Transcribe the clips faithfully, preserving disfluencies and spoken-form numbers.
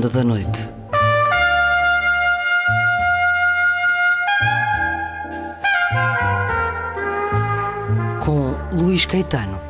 Ronda da Noite. Com Luís Caetano.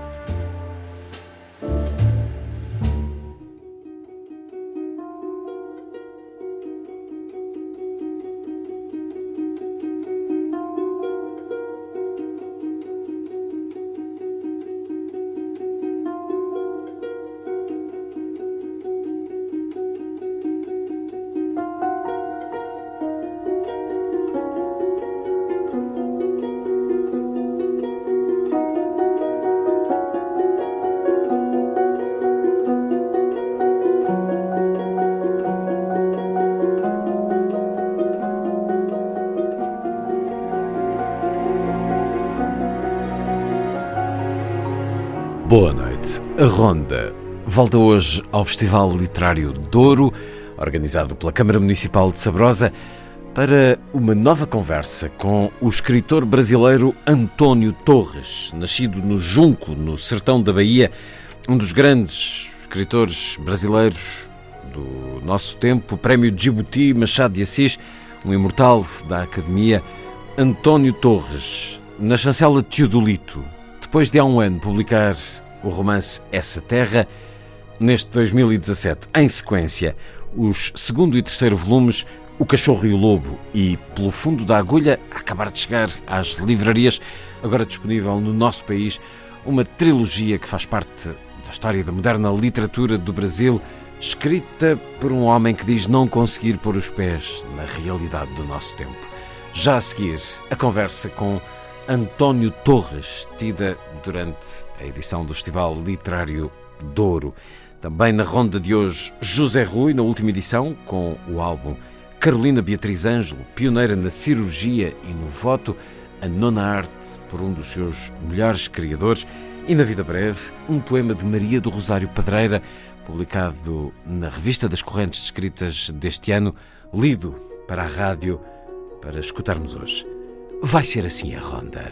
Boa noite. A Ronda volta hoje ao Festival Literário Douro, organizado pela Câmara Municipal de Sabrosa, para uma nova conversa com o escritor brasileiro António Torres, nascido no Junco, no sertão da Bahia, um dos grandes escritores brasileiros do nosso tempo, Prémio Djibouti Machado de Assis, um imortal da Academia. António Torres, na chancela Teodolito, depois de há um ano publicar o romance Essa Terra, neste dois mil e dezassete, em sequência, os segundo e terceiro volumes, O Cachorro e o Lobo e Pelo Fundo da Agulha, a acabar de chegar às livrarias, agora disponível no nosso país, uma trilogia que faz parte da história da moderna literatura do Brasil, escrita por um homem que diz não conseguir pôr os pés na realidade do nosso tempo. Já a seguir, a conversa com António Torres, tida durante a edição do Festival Literário Douro. Também na ronda de hoje, José Rui, na última edição, com o álbum Carolina Beatriz Ângelo, pioneira na cirurgia e no voto, a nona arte por um dos seus melhores criadores, e na vida breve, um poema de Maria do Rosário Pedreira, publicado na Revista das Correntes de Escritas deste ano, lido para a rádio, para escutarmos hoje. Vai ser assim a ronda.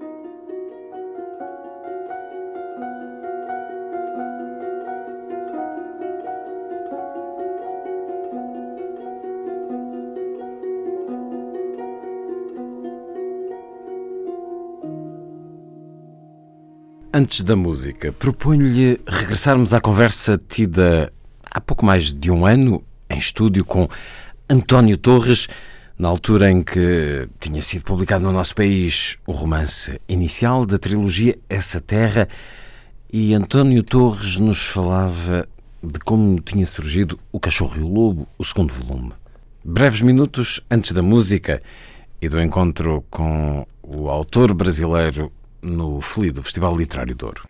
Antes da música, proponho-lhe regressarmos à conversa tida há pouco mais de um ano, em estúdio, com António Torres, na altura em que tinha sido publicado no nosso país o romance inicial da trilogia Essa Terra, e António Torres nos falava de como tinha surgido O Cachorro e o Lobo, o segundo volume. Breves minutos antes da música e do encontro com o autor brasileiro no F L I, do Festival Literário Douro.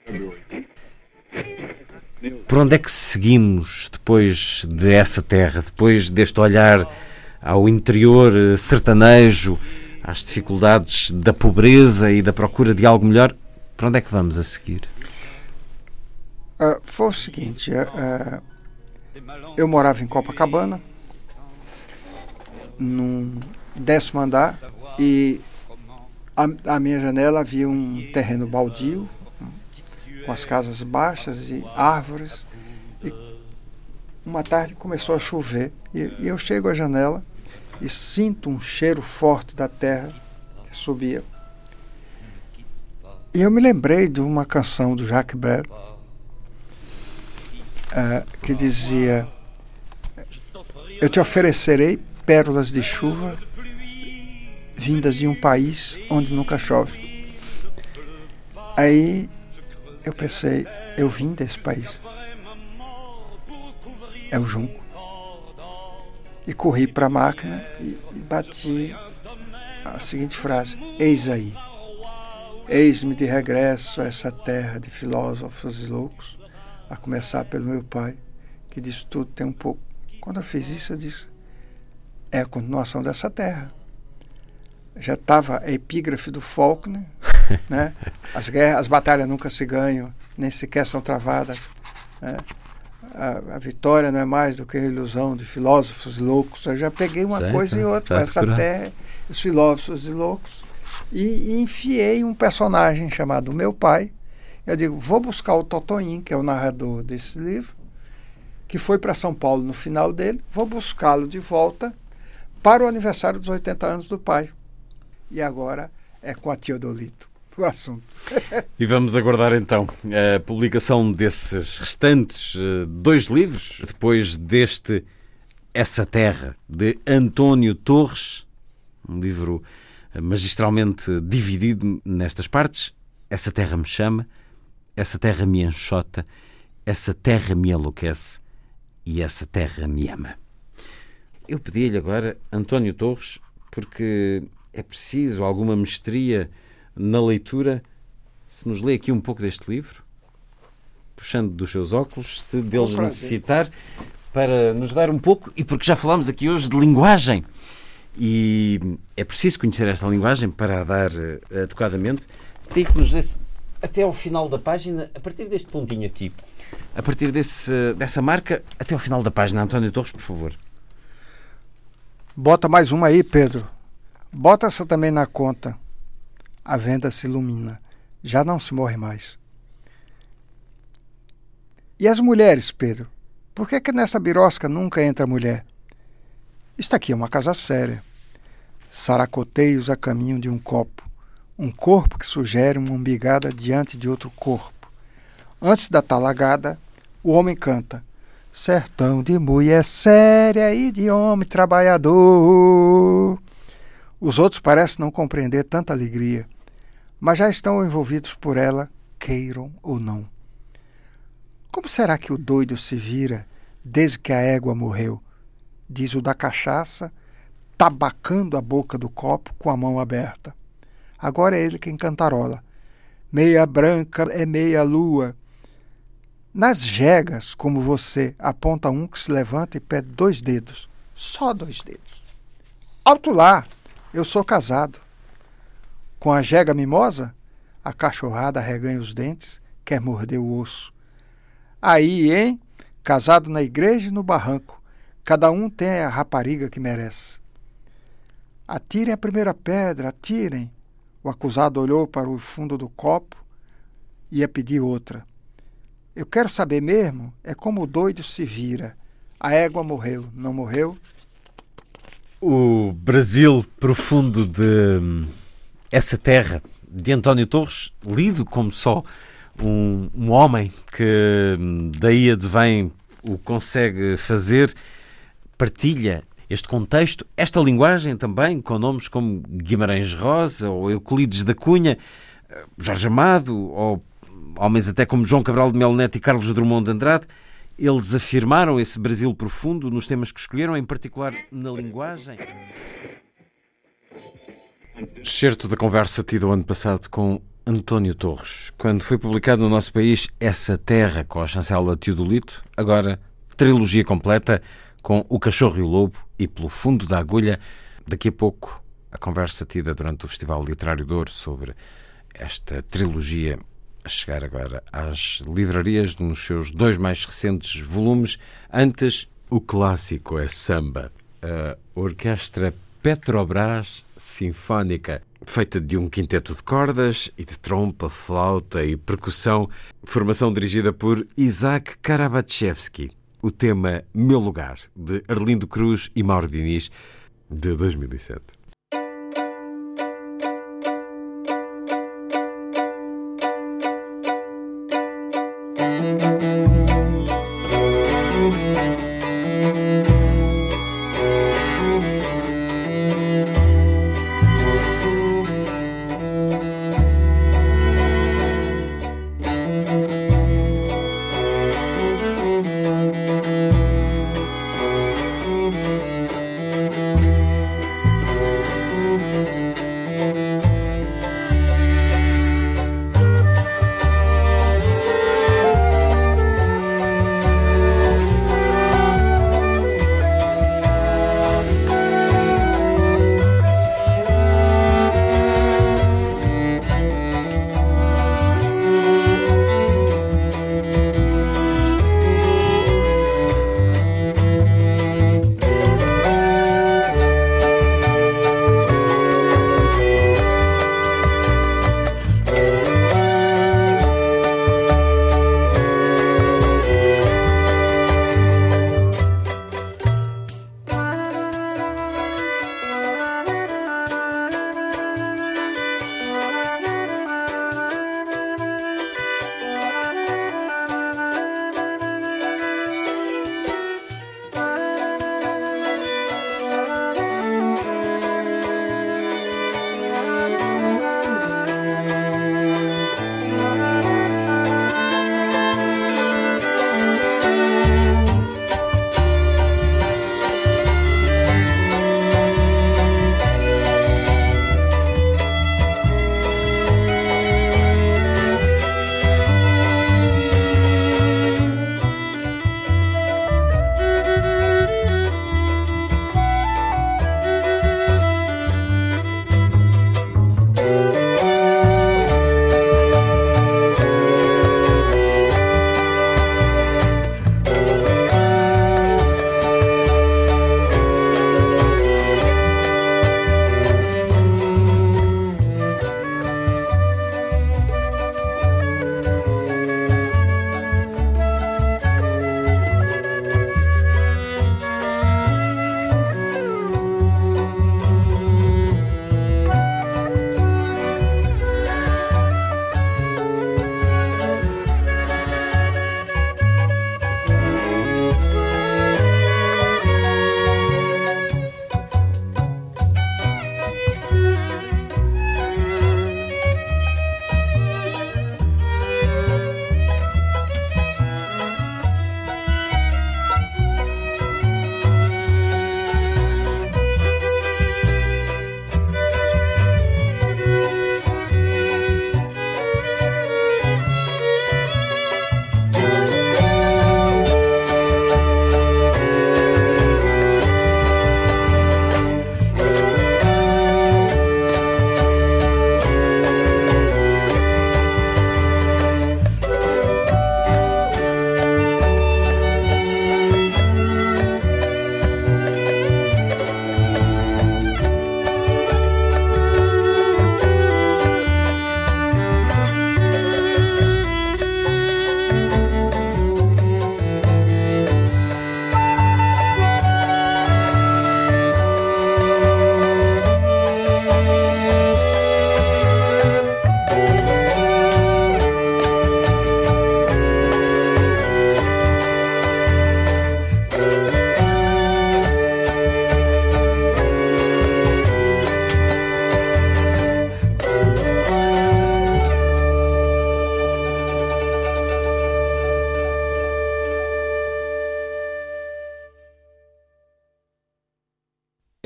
Por onde é que seguimos depois de Essa Terra, depois deste olhar ao interior sertanejo, às dificuldades da pobreza e da procura de algo melhor? Para onde é que vamos a seguir? Uh, foi o seguinte, uh, eu morava em Copacabana, num décimo andar, e a, a minha janela havia um terreno baldio, com as casas baixas e árvores, e uma tarde começou a chover, e, e eu chego à janela e sinto um cheiro forte da terra que subia. E eu me lembrei de uma canção do Jacques Brel, uh, que dizia: eu te oferecerei pérolas de chuva vindas de um país onde nunca chove. Aí eu pensei, eu vim desse país. É o Junco. E corri para a máquina e, e bati a seguinte frase: eis aí, eis-me de regresso a essa terra de filósofos e loucos, a começar pelo meu pai, que diz tudo tem um pouco. Quando eu fiz isso, eu disse, é a continuação dessa terra. Já estava a epígrafe do Faulkner, né? As guerras, as batalhas nunca se ganham, nem sequer são travadas, né? A, a vitória não é mais do que a ilusão de filósofos loucos. Eu já peguei uma certo, coisa e outra, essa curar. terra, os filósofos e loucos, e, e enfiei um personagem chamado Meu Pai. Eu digo, vou buscar o Totoim, que é o narrador desse livro, que foi para São Paulo no final dele, vou buscá-lo de volta para o aniversário dos oitenta anos do pai. E agora é com a Teodolito o assunto. E vamos aguardar então a publicação desses restantes dois livros, depois deste Essa Terra, de António Torres, um livro magistralmente dividido nestas partes. Essa terra me chama, essa terra me enxota, essa terra me enlouquece e essa terra me ama. Eu pedi-lhe agora, António Torres, porque é preciso alguma mestria na leitura, se nos lê aqui um pouco deste livro, puxando dos seus óculos, se deles necessitar, para nos dar um pouco, e porque já falámos aqui hoje de linguagem, e é preciso conhecer esta linguagem para a dar uh, adequadamente. Tem que nos lesse até ao final da página, a partir deste pontinho aqui, a partir desse, dessa marca, até ao final da página. António Torres, por favor. Bota mais uma aí, Pedro. Bota essa também na conta. A venda se ilumina. Já não se morre mais. E as mulheres, Pedro? Por que que nessa birosca nunca entra mulher? Isto aqui é uma casa séria. Saracoteios a caminho de um copo. Um corpo que sugere uma umbigada diante de outro corpo. Antes da talagada, o homem canta: sertão de mulher séria e de homem trabalhador. Os outros parecem não compreender tanta alegria, mas já estão envolvidos por ela, queiram ou não. Como será que o doido se vira desde que a égua morreu? Diz o da cachaça, tabacando a boca do copo com a mão aberta. Agora é ele quem cantarola. Meia branca é meia lua. Nas jegas, como você, aponta um que se levanta e pede dois dedos. Só dois dedos. Alto lá! Eu sou casado. Com a jega mimosa, a cachorrada arreganha os dentes, quer morder o osso. Aí, hein? Casado na igreja e no barranco. Cada um tem a rapariga que merece. Atirem a primeira pedra, atirem. O acusado olhou para o fundo do copo e ia pedir outra. Eu quero saber mesmo é como o doido se vira. A égua morreu, não morreu? O Brasil profundo de Essa Terra, de António Torres, lido como só um, um homem que daí advém o consegue fazer, partilha este contexto, esta linguagem também, com nomes como Guimarães Rosa ou Euclides da Cunha, Jorge Amado, ou homens até como João Cabral de Melo Neto e Carlos Drummond de Andrade. Eles afirmaram esse Brasil profundo nos temas que escolheram, em particular na linguagem. Excerto da conversa tida o ano passado com António Torres, quando foi publicado no nosso país Essa Terra, com a chancela Teodolito. Agora, trilogia completa com O Cachorro e o Lobo e Pelo Fundo da Agulha. Daqui a pouco, a conversa tida durante o Festival Literário de Ouro sobre esta trilogia, a chegar agora às livrarias nos seus dois mais recentes volumes. Antes, o clássico é samba. A Orquestra Petrobras Sinfónica, feita de um quinteto de cordas e de trompa, flauta e percussão, formação dirigida por Isaac Karabatchevsky. O tema Meu Lugar, de Arlindo Cruz e Mauro Diniz, de dois mil e sete.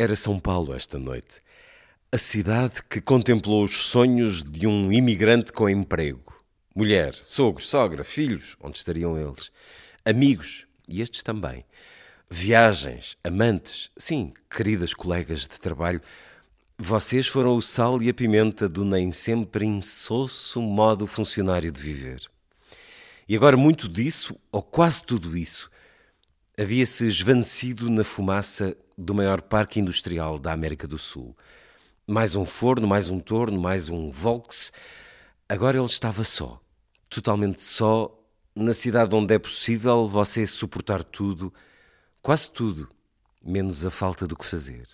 Era São Paulo esta noite. A cidade que contemplou os sonhos de um imigrante com emprego. Mulher, sogros, sogra, filhos, onde estariam eles? Amigos, e estes também. Viagens, amantes, sim, queridas colegas de trabalho. Vocês foram o sal e a pimenta do nem sempre insosso modo funcionário de viver. E agora muito disso, ou quase tudo isso, havia-se esvanecido na fumaça do maior parque industrial da América do Sul. Mais um forno, mais um torno, mais um Volks. Agora ele estava só, totalmente só, na cidade onde é possível você suportar tudo, quase tudo, menos a falta do que fazer.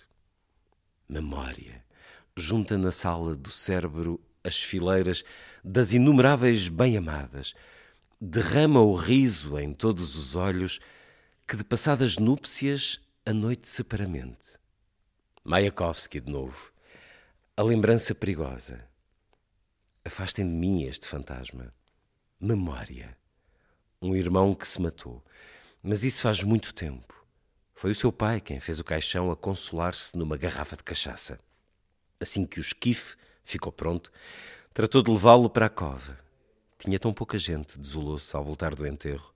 Memória. Junta na sala do cérebro as fileiras das inumeráveis bem-amadas. Derrama o riso em todos os olhos que de passadas núpcias a noite separamente. Mayakovsky de novo. A lembrança perigosa. Afastem de mim este fantasma. Memória. Um irmão que se matou. Mas isso faz muito tempo. Foi o seu pai quem fez o caixão a consolar-se numa garrafa de cachaça. Assim que o esquife ficou pronto, tratou de levá-lo para a cova. Tinha tão pouca gente, desolou-se ao voltar do enterro.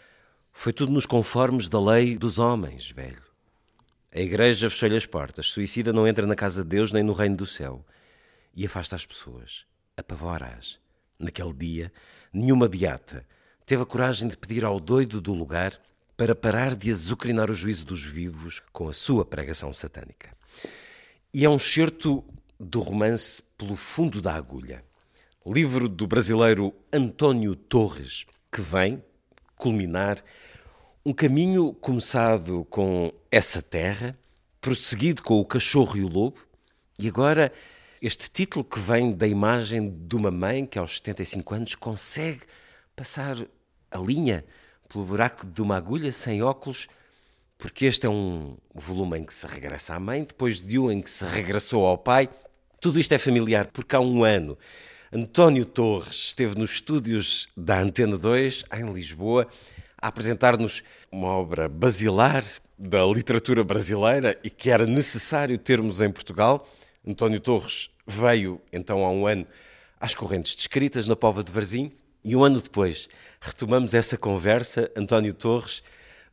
Foi tudo nos conformes da lei dos homens, velho. A igreja fechou-lhe as portas. Suicida não entra na casa de Deus nem no reino do céu. E afasta as pessoas. Apavora-as. Naquele dia, nenhuma beata teve a coragem de pedir ao doido do lugar para parar de azucrinar o juízo dos vivos com a sua pregação satânica. E é um excerto do romance Pelo Fundo da Agulha, livro do brasileiro Antônio Torres, que vem culminar um caminho começado com Essa Terra, prosseguido com O Cachorro e o Lobo, e agora este título que vem da imagem de uma mãe que aos setenta e cinco anos consegue passar a linha pelo buraco de uma agulha sem óculos, porque este é um volume em que se regressa à mãe, depois de um em que se regressou ao pai. Tudo isto é familiar, porque há um ano António Torres esteve nos estúdios da Antena dois, em Lisboa, a apresentar-nos uma obra basilar da literatura brasileira e que era necessário termos em Portugal. António Torres veio, então, há um ano, às Correntes Descritas, na Póvoa de Varzim, e um ano depois retomamos essa conversa, António Torres,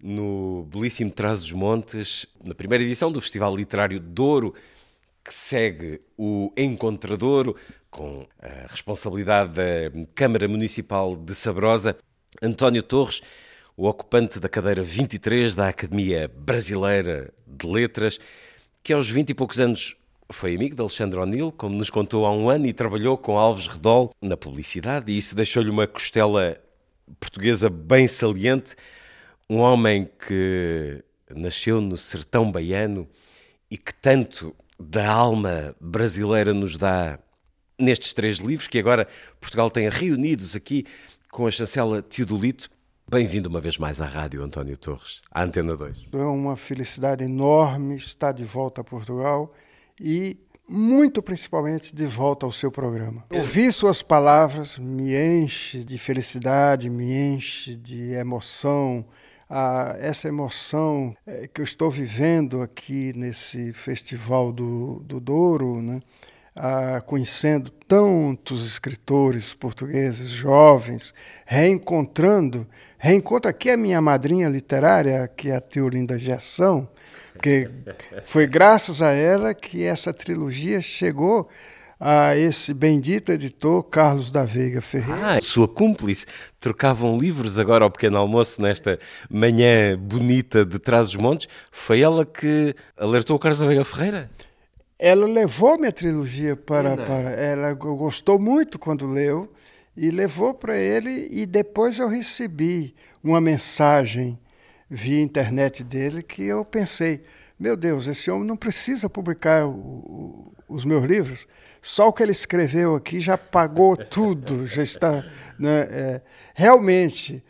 no belíssimo Trás-os-Montes, na primeira edição do Festival Literário Douro, que segue o Encontradouro, com a responsabilidade da Câmara Municipal de Sabrosa. António Torres, o ocupante da cadeira vinte e três da Academia Brasileira de Letras, que aos vinte e poucos anos foi amigo de Alexandre O'Neill, como nos contou há um ano, e trabalhou com Alves Redol na publicidade, e isso deixou-lhe uma costela portuguesa bem saliente. Um homem que nasceu no sertão baiano e que tanto da alma brasileira nos dá nestes três livros, que agora Portugal tem reunidos aqui com a chancela Teodolito. Bem-vindo uma vez mais à rádio, António Torres, à Antena dois. É uma felicidade enorme estar de volta a Portugal e, muito principalmente, de volta ao seu programa. Ouvir suas palavras me enche de felicidade, me enche de emoção. Ah, essa emoção é, que eu estou vivendo aqui nesse Festival do, do Douro, né? Ah, conhecendo tantos escritores portugueses, jovens, reencontrando, reencontro aqui a minha madrinha literária, que é a Teolinda Gerson, que foi graças a ela que essa trilogia chegou a esse bendito editor Carlos da Veiga Ferreira. Ah, sua cúmplice. Trocavam livros agora ao pequeno almoço, nesta manhã bonita de Trás-os-Montes. Foi ela que alertou o Carlos da Veiga Ferreira? Ela levou minha trilogia para, para... Ela gostou muito quando leu e levou para ele, e depois eu recebi uma mensagem via internet dele que eu pensei, meu Deus, esse homem não precisa publicar o, o, os meus livros, só o que ele escreveu aqui já pagou tudo, já está... Né, é, realmente...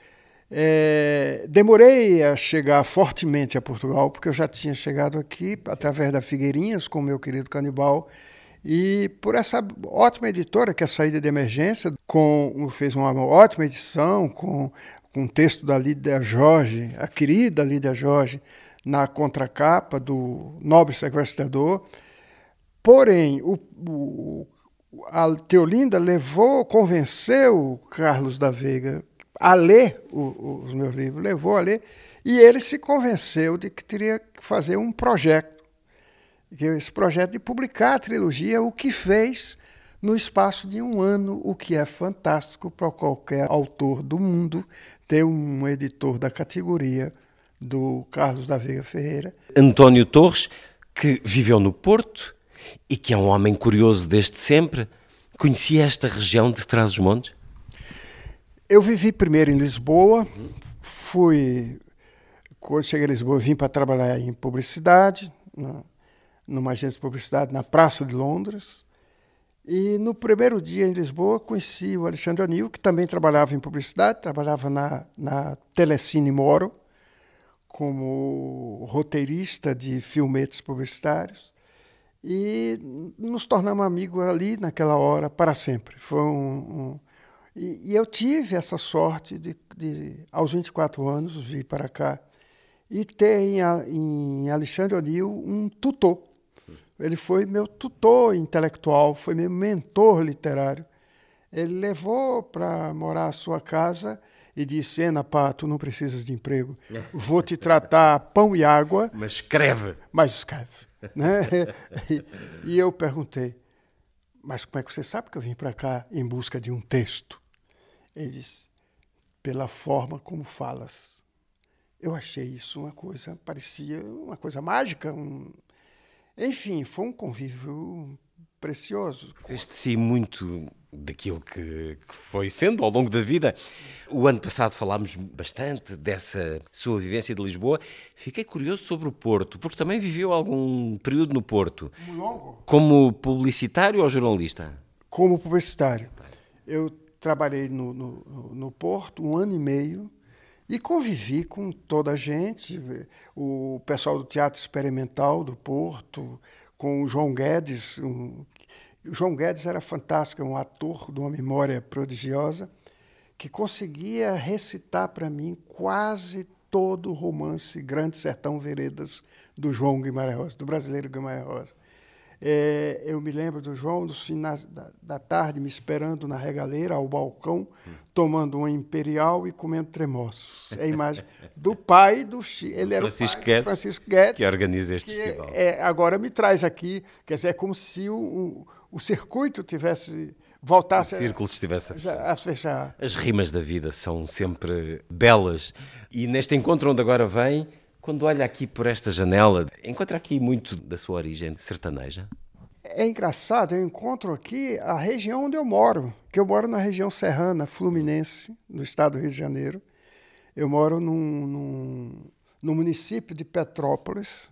É, demorei a chegar fortemente a Portugal, porque eu já tinha chegado aqui através da Figueirinhas com o meu querido Canibal, e por essa ótima editora que é a Saída de Emergência, com, fez uma ótima edição com, com um texto da Lídia Jorge, a querida Lídia Jorge, na contracapa do Nobre Sequestrador. Porém, o, o, a Teolinda levou, convenceu Carlos da Veiga a ler o, os meus livros, levou a ler, e ele se convenceu de que teria que fazer um projeto, esse projeto de publicar a trilogia, o que fez no espaço de um ano, o que é fantástico para qualquer autor do mundo ter um editor da categoria do Carlos da Veiga Ferreira. António Torres, que viveu no Porto e que é um homem curioso desde sempre, conhecia esta região de Trás-os-Montes? Eu vivi primeiro em Lisboa, fui, quando cheguei a Lisboa, eu vim para trabalhar em publicidade, na, numa agência de publicidade na Praça de Londres, e no primeiro dia em Lisboa conheci o Alexandre O'Neill, que também trabalhava em publicidade, trabalhava na, na Telecine Moro, como roteirista de filmetes publicitários, e nos tornamos amigos ali naquela hora para sempre. Foi um... um E, e eu tive essa sorte de, de, aos vinte e quatro anos, vir para cá e ter em, em Alexandre O'Neill um tutor. Ele foi meu tutor intelectual, foi meu mentor literário. Ele levou para morar à sua casa e disse: Ena, pá, tu não precisas de emprego, vou te tratar pão e água. Mas escreve. Mas escreve. Né? E, e eu perguntei: mas como é que você sabe que eu vim para cá em busca de um texto? Ele disse: pela forma como falas. Eu achei isso uma coisa, parecia uma coisa mágica. Um... Enfim, foi um convívio precioso. Fez de si muito daquilo que, que foi sendo ao longo da vida. O ano passado falámos bastante dessa sua vivência de Lisboa. Fiquei curioso sobre o Porto, porque também viveu algum período no Porto. Muito longo. Como publicitário ou jornalista? Como publicitário. Eu trabalhei no, no, no Porto um ano e meio e convivi com toda a gente, o pessoal do Teatro Experimental do Porto, com o João Guedes. Um, o João Guedes era fantástico, um ator de uma memória prodigiosa, que conseguia recitar para mim quase todo o romance Grande Sertão Veredas do João Guimarães Rosa, do brasileiro Guimarães Rosa. É, eu me lembro do João, dos finais da, da tarde, me esperando na regaleira, ao balcão, hum. tomando uma imperial e comendo tremoços. É a imagem do pai do Chico. Ele era Francisco o pai, Guedes, Francisco Guedes, que organiza este que festival. É, agora me traz aqui, quer dizer, é como se o, o, o circuito tivesse, voltasse o círculo estivesse a fechar. a fechar. As rimas da vida são sempre belas. E neste encontro onde agora vem, quando olha aqui por esta janela, encontra aqui muito da sua origem sertaneja? É engraçado, eu encontro aqui a região onde eu moro, que eu moro na região serrana, fluminense, do estado do Rio de Janeiro. Eu moro num, num, no município de Petrópolis,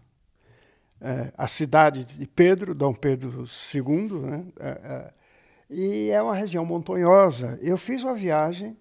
é, a cidade de Pedro, Dom Pedro segundo, né? É, é, e é uma região montanhosa. Eu fiz uma viagem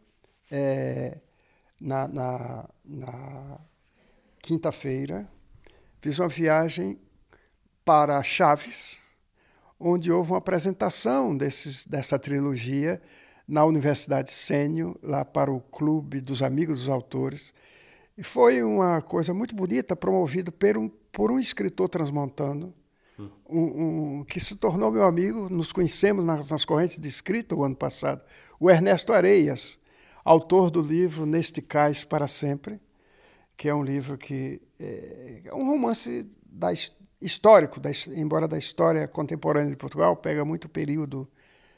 é, na, na, na quinta-feira, fiz uma viagem para Chaves, onde houve uma apresentação desses, dessa trilogia na Universidade Sênior, lá para o Clube dos Amigos dos Autores. E foi uma coisa muito bonita, promovido por um, por um escritor transmontano, hum. um, um, que se tornou meu amigo. Nos conhecemos nas, nas correntes de escrita o ano passado. O Ernesto Areias, autor do livro Neste Cais para Sempre, que é um livro que é, é um romance da história, histórico, da, embora da história contemporânea de Portugal, pega muito o período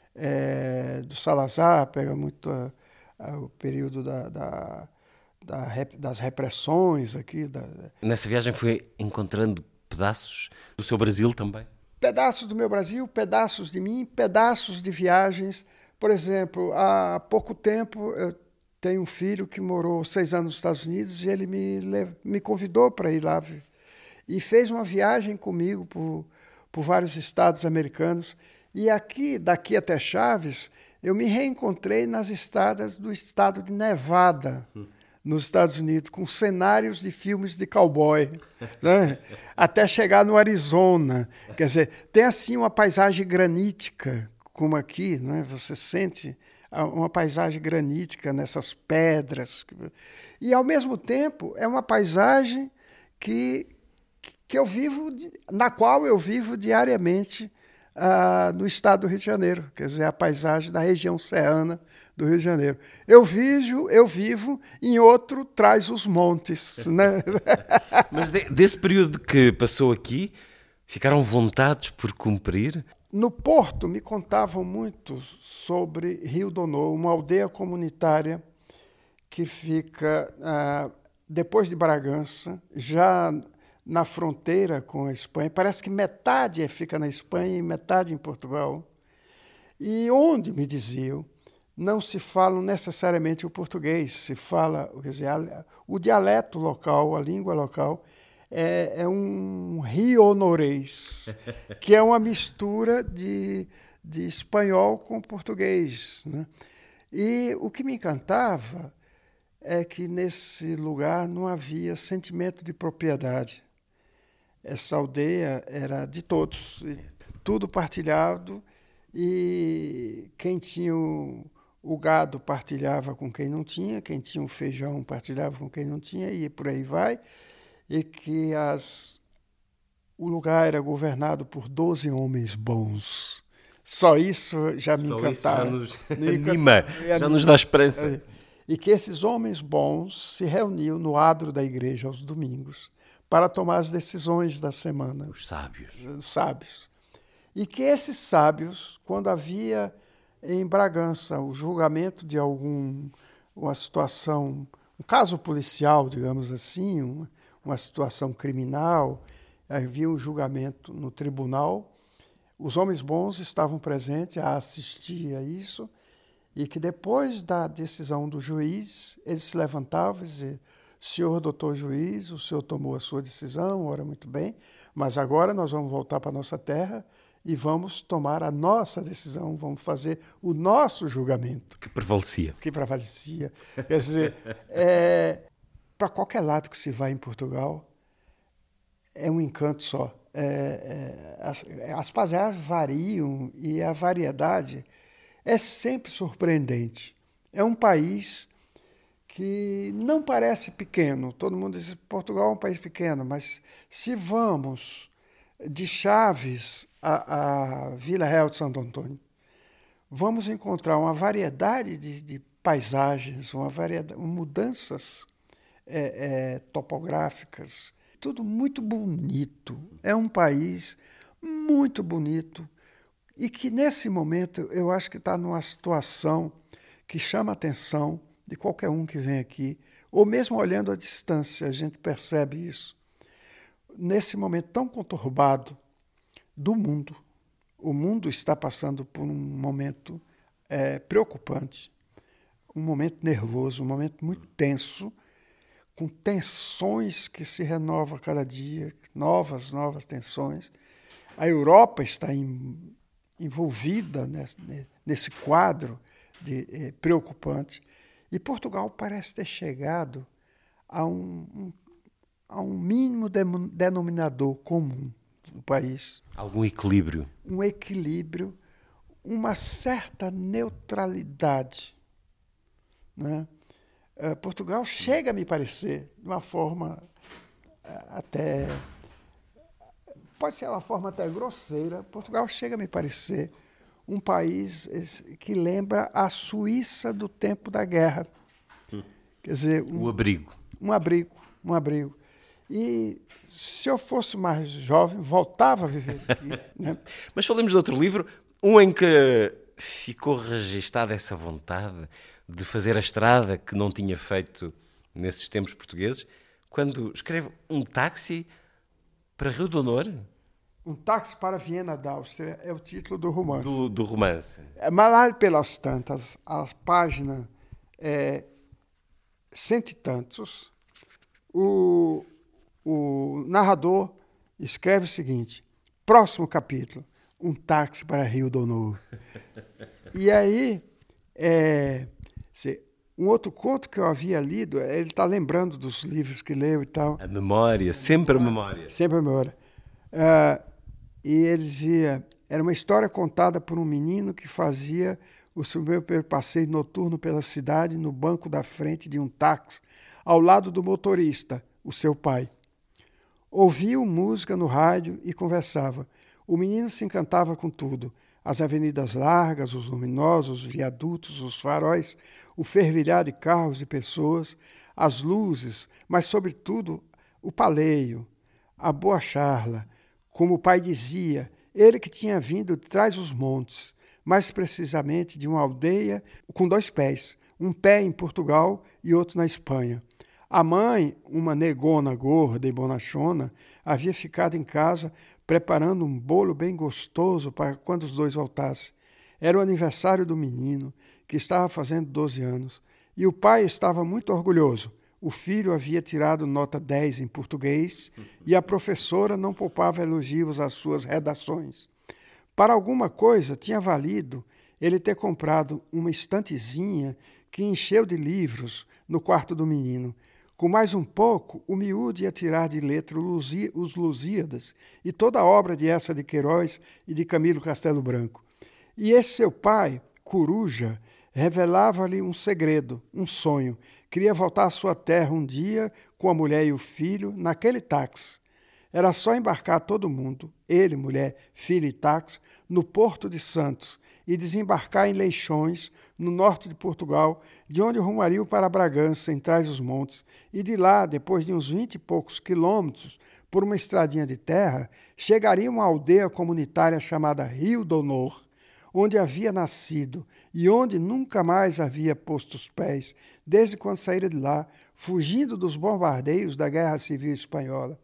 é, do Salazar, pega muito a, a, o período da, da, da rep, das repressões aqui. Da... Nessa viagem foi encontrando pedaços do seu Brasil também? Pedaços do meu Brasil, pedaços de mim, pedaços de viagens. Por exemplo, há pouco tempo eu tenho um filho que morou seis anos nos Estados Unidos e ele me, me convidou para ir lá e fez uma viagem comigo por, por vários estados americanos. E aqui, daqui até Chaves, eu me reencontrei nas estradas do estado de Nevada, hum. nos Estados Unidos, com cenários de filmes de cowboy, né? Até chegar no Arizona. Quer dizer, tem assim uma paisagem granítica, como aqui, né? Você sente uma paisagem granítica nessas pedras. E, ao mesmo tempo, é uma paisagem que, que eu vivo, na qual eu vivo diariamente uh, no estado do Rio de Janeiro, quer dizer, a paisagem da região serrana do Rio de Janeiro. Eu vivo, eu vivo em outro traz os montes, né? Mas de, desse período que passou aqui, ficaram vontades por cumprir? No Porto me contavam muito sobre Rio Dono, uma aldeia comunitária que fica uh, depois de Bragança, já na fronteira com a Espanha. Parece que metade fica na Espanha e metade em Portugal. E onde, me diziam, não se fala necessariamente o português, se fala, quer dizer, o dialeto local, a língua local, é, é um rionorês, que é uma mistura de, de espanhol com português, né? E o que me encantava é que nesse lugar não havia sentimento de propriedade. Essa aldeia era de todos, tudo partilhado, e quem tinha o, o gado partilhava com quem não tinha, quem tinha o feijão partilhava com quem não tinha, e por aí vai. E que as, o lugar era governado por doze homens bons. Só isso já me Só encantava. Isso já nos anima, já nos dá esperança. E que esses homens bons se reuniam no adro da igreja aos domingos para tomar as decisões da semana. Os sábios. Os sábios. E que esses sábios, quando havia em Bragança o julgamento de algum, uma situação, um caso policial, digamos assim, uma, uma situação criminal, havia um julgamento no tribunal, os homens bons estavam presentes a assistir a isso, e que depois da decisão do juiz, eles se levantavam e diziam: senhor doutor juiz, o senhor tomou a sua decisão, ora muito bem, mas agora nós vamos voltar para a nossa terra e vamos tomar a nossa decisão, vamos fazer o nosso julgamento. Que prevalecia. Que prevalecia. Quer dizer, é, para qualquer lado que se vá em Portugal, é um encanto só. É, é, as, as paisagens variam e a variedade é sempre surpreendente. É um país que não parece pequeno. Todo mundo diz que Portugal é um país pequeno, mas se vamos de Chaves a, a Vila Real de Santo Antônio, vamos encontrar uma variedade de, de paisagens, uma variedade, mudanças é, é, topográficas, tudo muito bonito. É um país muito bonito e que, nesse momento, eu acho que está numa situação que chama a atenção de qualquer um que vem aqui, ou mesmo olhando à distância, a gente percebe isso. Nesse momento tão conturbado do mundo, o mundo está passando por um momento é, preocupante, um momento nervoso, um momento muito tenso, com tensões que se renovam a cada dia, novas, novas tensões. A Europa está em, envolvida nesse, nesse quadro de, é, preocupante. E Portugal parece ter chegado a um, um, a um mínimo de, denominador comum do país. Algum equilíbrio. Um equilíbrio, uma certa neutralidade, né? Uh, Portugal chega a me parecer, de uma forma uh, até... Pode ser uma forma até grosseira. Portugal chega a me parecer um país que lembra a Suíça do tempo da guerra. Hum. Quer dizer, um, o abrigo. Um abrigo, um abrigo. E se eu fosse mais jovem, voltava a viver aqui. Né? Mas falemos de outro livro, um em que ficou registada essa vontade de fazer a estrada que não tinha feito nesses tempos portugueses, quando escreve Um Táxi para Rio do Honor. Um Táxi para Viena da Áustria é o título do romance. Do, do romance. Mas lá pelas tantas, as páginas é, cento e tantos, o, o narrador escreve o seguinte: próximo capítulo, Um Táxi para Rio do Honor. E aí, é, um outro conto que eu havia lido, ele está lembrando dos livros que leu e tal. A memória, sempre a memória. Sempre a memória. Uh, e ele dizia, era uma história contada por um menino que fazia o seu primeiro passeio noturno pela cidade no banco da frente de um táxi, ao lado do motorista, o seu pai. Ouviam música no rádio e conversava. O menino se encantava com tudo. As avenidas largas, os luminosos, os viadutos, os faróis, o fervilhar de carros e pessoas, as luzes, mas, sobretudo, o paleio, a boa charla. Como o pai dizia, ele que tinha vindo de trás dos montes, mais precisamente de uma aldeia com dois pés, um pé em Portugal e outro na Espanha. A mãe, uma negona gorda e bonachona, havia ficado em casa preparando um bolo bem gostoso para quando os dois voltassem. Era o aniversário do menino, que estava fazendo doze anos, e o pai estava muito orgulhoso. O filho havia tirado nota dez em português e a professora não poupava elogios às suas redações. Para alguma coisa tinha valido ele ter comprado uma estantezinha que encheu de livros no quarto do menino. Com mais um pouco, o miúdo ia tirar de letra os Lusíadas e toda a obra de Eça de Queiroz e de Camilo Castelo Branco. E esse seu pai, coruja, revelava-lhe um segredo, um sonho. Queria voltar à sua terra um dia com a mulher e o filho naquele táxi. Era só embarcar todo mundo, ele, mulher, filho e táxi, no Porto de Santos e desembarcar em Leixões, no norte de Portugal, de onde rumariam para Bragança, em Trás-os-Montes, e de lá, depois de uns vinte e poucos quilômetros, por uma estradinha de terra, chegaria a uma aldeia comunitária chamada Rio do Honor, onde havia nascido e onde nunca mais havia posto os pés, desde quando saíra de lá, fugindo dos bombardeios da Guerra Civil Espanhola.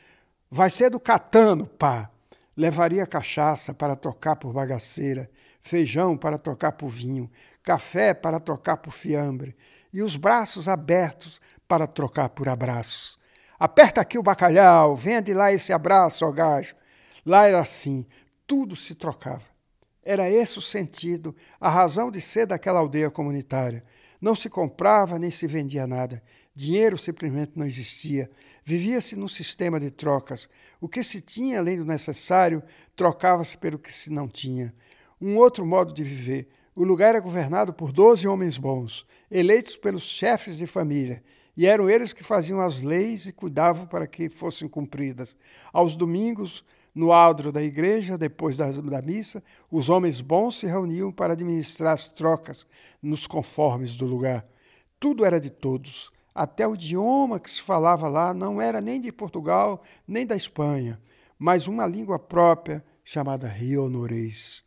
Vai ser do Catano, pá! Levaria cachaça para trocar por bagaceira, feijão para trocar por vinho, café para trocar por fiambre, e os braços abertos para trocar por abraços. Aperta aqui o bacalhau, venha de lá esse abraço, ó gajo. Lá era assim, tudo se trocava. Era esse o sentido, a razão de ser daquela aldeia comunitária. Não se comprava nem se vendia nada. Dinheiro simplesmente não existia. Vivia-se num sistema de trocas. O que se tinha, além do necessário, trocava-se pelo que se não tinha. Um outro modo de viver. O lugar era governado por doze homens bons, eleitos pelos chefes de família, e eram eles que faziam as leis e cuidavam para que fossem cumpridas. Aos domingos, no adro da igreja, depois da, da missa, os homens bons se reuniam para administrar as trocas nos conformes do lugar. Tudo era de todos. Até o idioma que se falava lá não era nem de Portugal, nem da Espanha, mas uma língua própria chamada rionorês.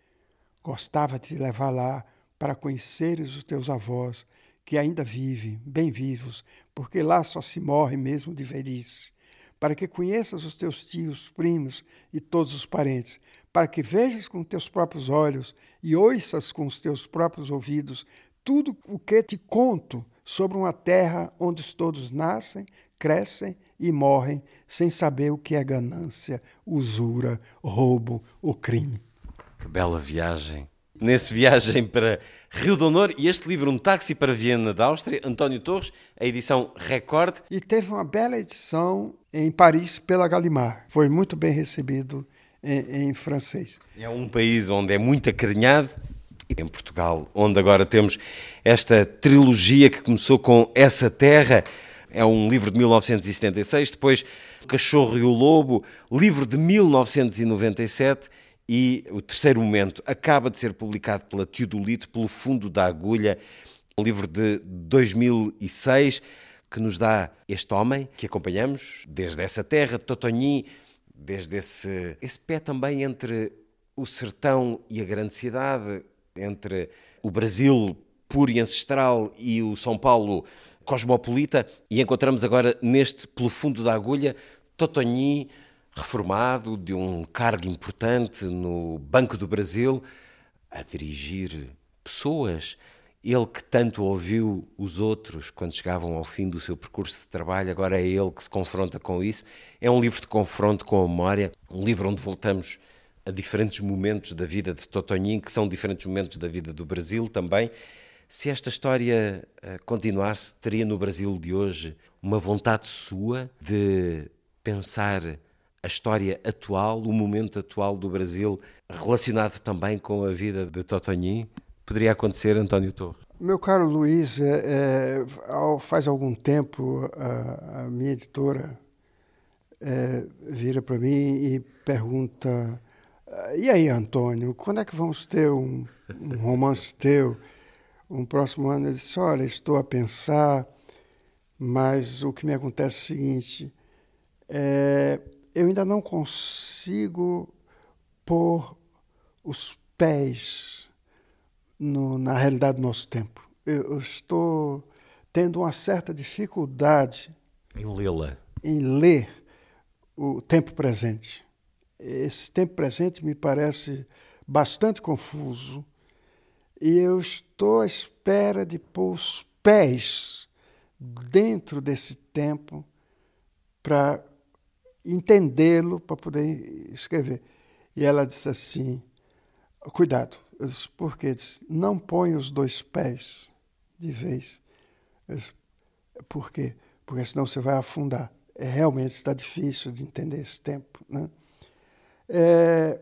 Gostava de te levar lá para conheceres os teus avós, que ainda vivem, bem vivos, porque lá só se morre mesmo de velhice. Para que conheças os teus tios, primos e todos os parentes, para que vejas com teus próprios olhos e ouças com os teus próprios ouvidos tudo o que te conto sobre uma terra onde todos nascem, crescem e morrem sem saber o que é ganância, usura, roubo ou crime. Que bela viagem. Nesse viagem para Rio do Honor e este livro, Um Táxi para Viena da Áustria, António Torres, a edição Record. E teve uma bela edição em Paris pela Gallimard. Foi muito bem recebido em, em francês. É um país onde é muito acarinhado. E em Portugal, onde agora temos esta trilogia que começou com Essa Terra. É um livro de mil novecentos e setenta e seis, depois O Cachorro e o Lobo, livro de mil novecentos e noventa e sete, e o terceiro momento acaba de ser publicado pela Teodolito, pelo Fundo da Agulha, um livro de dois mil e seis, que nos dá este homem que acompanhamos, desde essa terra, Totonhim, desde esse, esse pé também entre o sertão e a grande cidade, entre o Brasil puro e ancestral e o São Paulo cosmopolita, e encontramos agora neste Pelo Fundo da Agulha, Totonhim, reformado, de um cargo importante no Banco do Brasil, a dirigir pessoas. Ele que tanto ouviu os outros quando chegavam ao fim do seu percurso de trabalho, agora é ele que se confronta com isso. É um livro de confronto com a memória, um livro onde voltamos a diferentes momentos da vida de Totonhim, que são diferentes momentos da vida do Brasil também. Se esta história continuasse, teria no Brasil de hoje uma vontade sua de pensar a história atual, o momento atual do Brasil, relacionado também com a vida de Totonhim? Poderia acontecer, António Torres? Meu caro Luís, é, é, faz algum tempo a, a minha editora é, vira para mim e pergunta: e aí, Antônio, quando é que vamos ter um, um romance teu? Um próximo ano? Ele disse: olha, estou a pensar, mas o que me acontece é o seguinte, é, eu ainda não consigo pôr os pés no, na realidade do nosso tempo. Eu, eu estou tendo uma certa dificuldade em lê-la, em ler o tempo presente. Esse tempo presente me parece bastante confuso e eu estou à espera de pôr os pés dentro desse tempo para entendê-lo, para poder escrever. E ela disse assim: cuidado. Eu disse: por quê? Disse: não põe os dois pés de vez. Eu disse: por quê? Porque senão você vai afundar. É, realmente está difícil de entender esse tempo, né? É,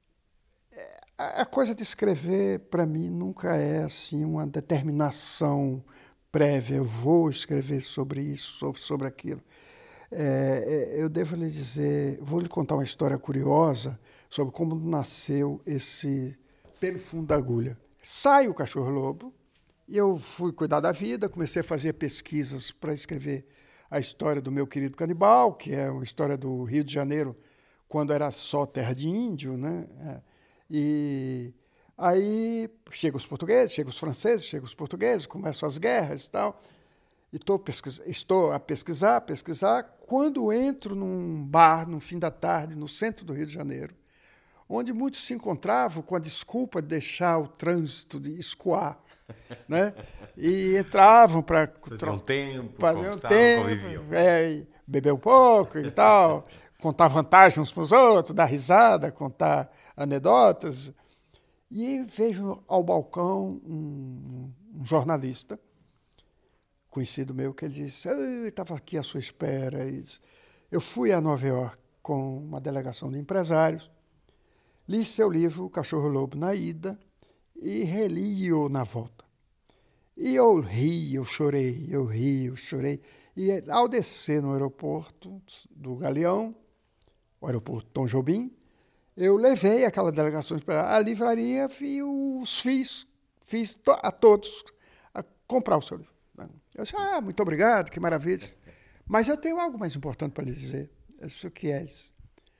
a coisa de escrever, para mim, nunca é assim uma determinação prévia. Eu vou escrever sobre isso, sobre, sobre aquilo. É, eu devo lhe dizer, vou lhe contar uma história curiosa sobre como nasceu esse Pelo Fundo da Agulha. Sai o Cachorro-Lobo e eu fui cuidar da vida, comecei a fazer pesquisas para escrever a história do meu querido Canibal, que é uma história do Rio de Janeiro, quando era só terra de índio, né? E aí chegam os portugueses, chegam os franceses, chegam os portugueses, começam as guerras e tal. E estou, pesquisa, estou a pesquisar, pesquisar, quando entro num bar, no fim da tarde, no centro do Rio de Janeiro, onde muitos se encontravam com a desculpa de deixar o trânsito de escoar, né? E entravam para fazer um tempo, fazer um tempo, é, beber um pouco e tal, contar vantagens uns para os outros, dar risada, contar anedotas. E vejo ao balcão um, um jornalista conhecido meu, que ele disse: estava aqui à sua espera. E disse, eu fui a Nova York com uma delegação de empresários, li seu livro, O Cachorro-Lobo, na ida, e reli-o na volta. E eu ri, eu chorei, eu ri, eu chorei. E ao descer no aeroporto do Galeão, o aeroporto Tom Jobim, eu levei aquela delegação para a livraria e os fiz, fiz to- a todos a comprar o seu livro. Eu disse: ah, muito obrigado, que maravilha. Mas eu tenho algo mais importante para lhe dizer. Isso que é isso.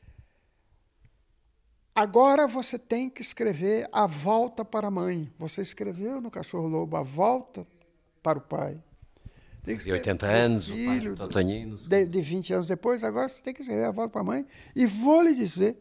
Agora você tem que escrever A Volta para a Mãe. Você escreveu no Cachorro-Lobo A Volta para o Pai. Tem que de oitenta anos, filho, o pai do Totonhino. De, de vinte anos depois, agora você tem que escrever A Volta para a Mãe. E vou lhe dizer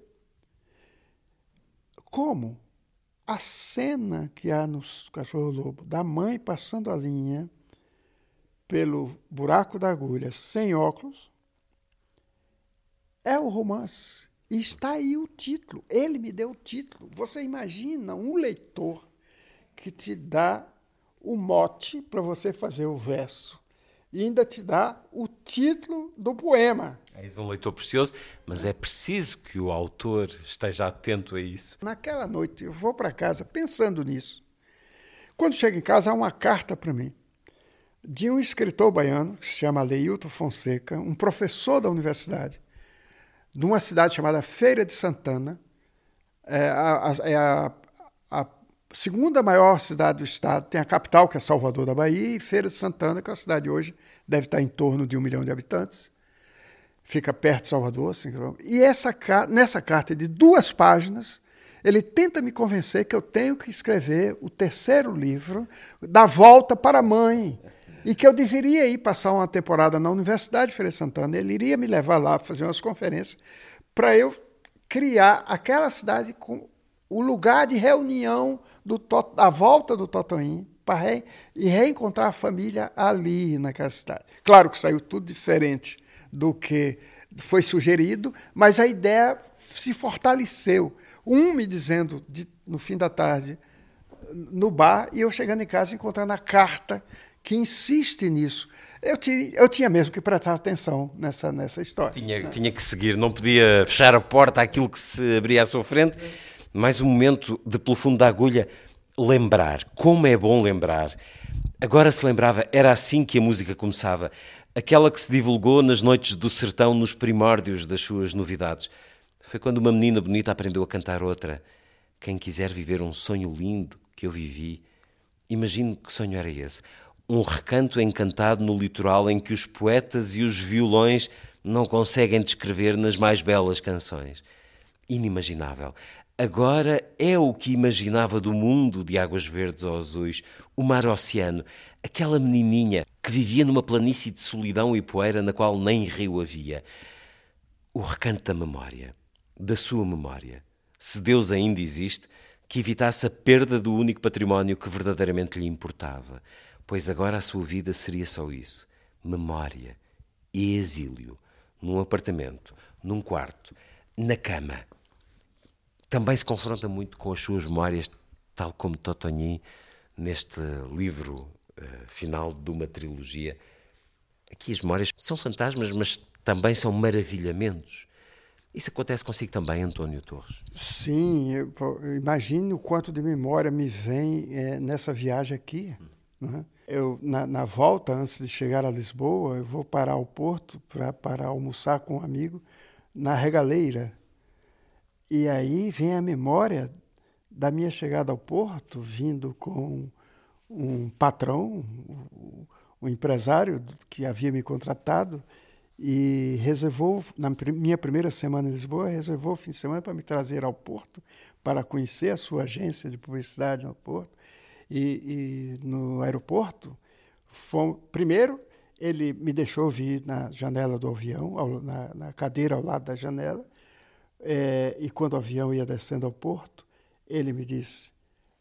como a cena que há no Cachorro-Lobo, da mãe passando a linha pelo buraco da agulha, sem óculos, é o romance. E está aí o título. Ele me deu o título. Você imagina um leitor que te dá o mote para você fazer o verso e ainda te dá o título do poema. És um leitor precioso, mas é preciso que o autor esteja atento a isso. Naquela noite, eu vou para casa pensando nisso. Quando chego em casa, há uma carta para mim de um escritor baiano, que se chama Leilton Fonseca, um professor da universidade, de uma cidade chamada Feira de Santana. É a, a, é a, a segunda maior cidade do estado, tem a capital, que é Salvador da Bahia, e Feira de Santana, que é uma cidade hoje, deve estar em torno de um milhão de habitantes. Fica perto de Salvador. Assim, e essa, nessa carta de duas páginas, ele tenta me convencer que eu tenho que escrever o terceiro livro, Da Volta para a Mãe, e que eu deveria ir passar uma temporada na Universidade de Feira de Santana. Ele iria me levar lá, fazer umas conferências, para eu criar aquela cidade com o lugar de reunião do, da volta do Totonho, para re, e reencontrar a família ali naquela cidade. Claro que saiu tudo diferente do que foi sugerido, mas a ideia se fortaleceu. Um me dizendo, de, no fim da tarde, no bar, e eu chegando em casa encontrando a carta que insiste nisso. Eu tinha, eu tinha mesmo que prestar atenção nessa, nessa história. Tinha, né? tinha que seguir, não podia fechar a porta àquilo que se abria à sua frente. Mais um momento de Pelo Fundo da Agulha, lembrar. Como é bom lembrar. Agora se lembrava, era assim que a música começava. aquela que se divulgou nas noites do sertão, nos primórdios das suas novidades. Foi quando uma menina bonita aprendeu a cantar outra. Quem quiser viver um sonho lindo que eu vivi. Imagino que sonho era esse. Um recanto encantado no litoral em que os poetas e os violões não conseguem descrever nas mais belas canções. Inimaginável. Agora é o que imaginava do mundo de águas verdes ou azuis, o mar-oceano, aquela menininha que vivia numa planície de solidão e poeira na qual nem rio havia. O recanto da memória, da sua memória, se Deus ainda existe, que evitasse a perda do único património que verdadeiramente lhe importava, pois agora a sua vida seria só isso, memória e exílio, num apartamento, num quarto, na cama. Também se confronta muito com as suas memórias, tal como Totogny, neste livro uh, final de uma trilogia. Aqui as memórias são fantasmas, mas também são maravilhamentos. Isso acontece consigo também, António Torres? Sim, eu, eu imagino o quanto de memória me vem é, nessa viagem aqui. Né? Eu, na, na volta, antes de chegar a Lisboa, eu vou parar ao Porto para para almoçar com um amigo na Regaleira. E aí vem a memória da minha chegada ao Porto, vindo com um patrão, um empresário que havia me contratado, e reservou, na minha primeira semana em Lisboa, reservou o fim de semana para me trazer ao Porto, para conhecer a sua agência de publicidade no Porto. E, e no aeroporto, fomos, primeiro, ele me deixou vir na janela do avião, ao, na, na cadeira ao lado da janela, é, e quando o avião ia descendo ao Porto, ele me disse: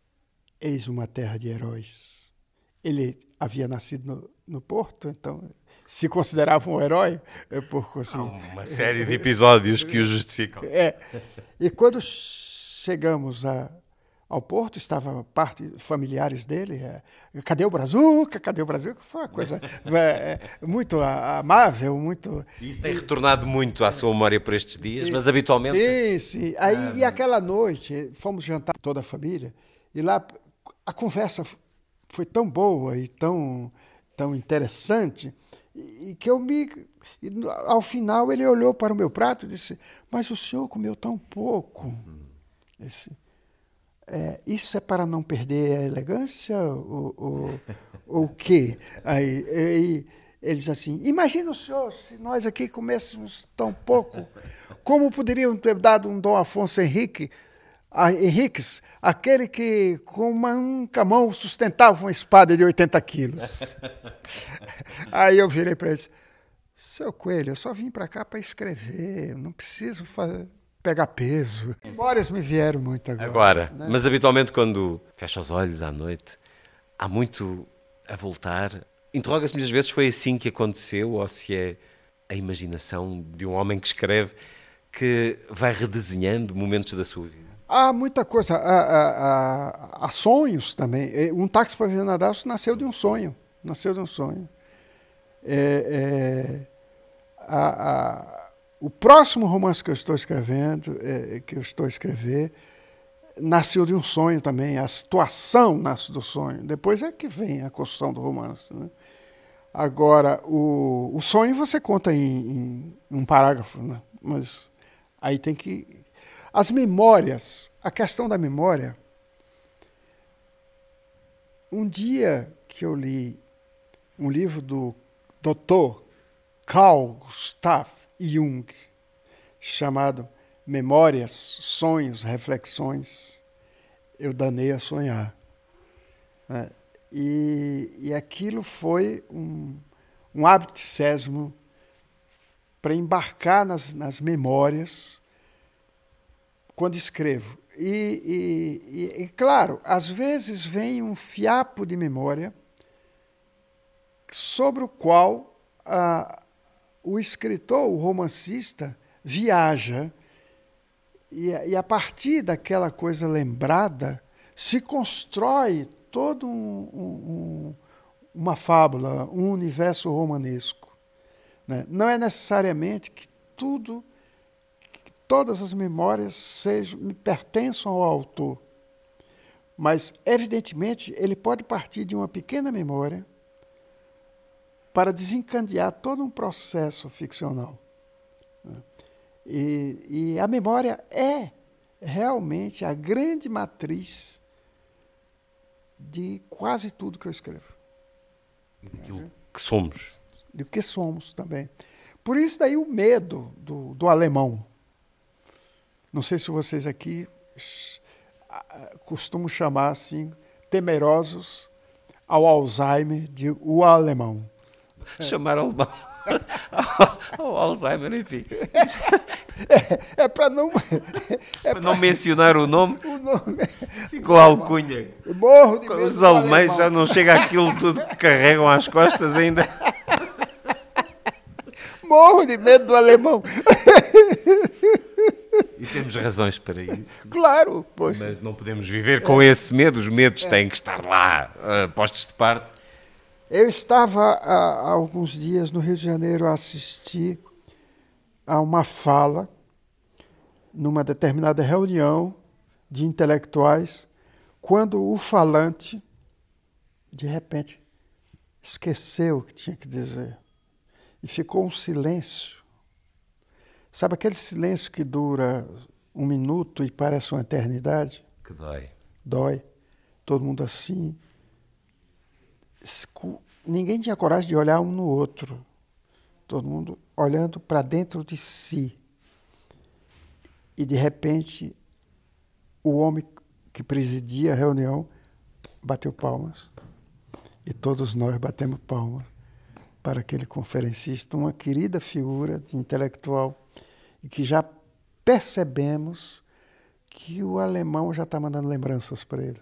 eis uma terra de heróis. Ele havia nascido no, no Porto, então se considerava um herói. É por, assim, Há uma série de episódios que o justificam. É. E quando chegamos a, ao Porto, estava parte familiares dele. É, cadê o Brazuca? Cadê o Brazuca? Foi uma coisa é, muito amável, muito... Isso tem retornado muito à sua memória por estes dias, mas habitualmente... Sim, sim. Aí, ah, e aquela noite, fomos jantar toda a família, e lá a conversa foi tão boa e tão, tão interessante, e, e que eu me... E, ao final, ele olhou para o meu prato e disse: mas o senhor comeu tão pouco. Disse, É, isso é para não perder a elegância ou, ou, ou o quê? Aí, aí ele diz assim: imagina o senhor se nós aqui comêssemos tão pouco, como poderiam ter dado um Dom Afonso Henrique, a Henriques, aquele que com uma única mão sustentava uma espada de oitenta quilos. Aí eu virei para ele: seu Coelho, eu só vim para cá para escrever, eu não preciso fazer... pegar peso. Memórias me vieram muito agora. Agora, né? Mas habitualmente quando fecha os olhos à noite, há muito a voltar. Interroga-se muitas vezes se foi assim que aconteceu ou se é a imaginação de um homem que escreve que vai redesenhando momentos da sua vida. Há muita coisa. Há, há, há sonhos também. Um Táxi para Vianadaço nasceu de um sonho. Nasceu de um sonho. É, é, a, a, O próximo romance que eu estou escrevendo, é, que eu estou a escrever, nasceu de um sonho também. A situação nasce do sonho. Depois é que vem a construção do romance. Né? Agora, o, o sonho você conta em, em um parágrafo, né? Mas aí tem que... As memórias, a questão da memória... Um dia que eu li um livro do doutor Carl Gustav Jung, chamado Memórias, Sonhos, Reflexões, eu danei a sonhar. Né? E, e aquilo foi um, um abdicésimo para embarcar nas, nas memórias quando escrevo. E, e, e, claro, às vezes vem um fiapo de memória sobre o qual a o escritor, o romancista, viaja e, e a partir daquela coisa lembrada se constrói toda um, um, uma fábula, um universo romanesco. Né? Não é necessariamente que tudo, que todas as memórias sejam, pertençam ao autor, mas, evidentemente, ele pode partir de uma pequena memória para desencadear todo um processo ficcional. E, e a memória é realmente a grande matriz de quase tudo que eu escrevo. E daquilo que somos. Do que somos também. Por isso daí o medo do, do alemão. Não sei se vocês aqui costumam chamar assim, temerosos ao Alzheimer de o alemão. Chamar alemão ao Alzheimer, enfim. É, é para não... É para não mencionar o nome, o nome. ficou a alcunha. Morro de medo Os do alemães alemão. já não chega aquilo tudo que carregam às costas ainda. Morro de medo do alemão. E temos razões para isso. Claro, poxa. Mas não podemos viver com esse medo. Os medos têm que estar lá, uh, postos de parte. Eu estava há, há alguns dias no Rio de Janeiro a assistir a uma fala numa determinada reunião de intelectuais, quando o falante, de repente, esqueceu o que tinha que dizer. E ficou um silêncio. Sabe aquele silêncio que dura um minuto e parece uma eternidade? Que dói. Dói. Todo mundo assim. Ninguém tinha coragem de olhar um no outro. Todo mundo olhando para dentro de si. E, de repente, o homem que presidia a reunião bateu palmas. E todos nós batemos palmas para aquele conferencista, uma querida figura de intelectual, e que já percebemos que o alemão já está mandando lembranças para ele.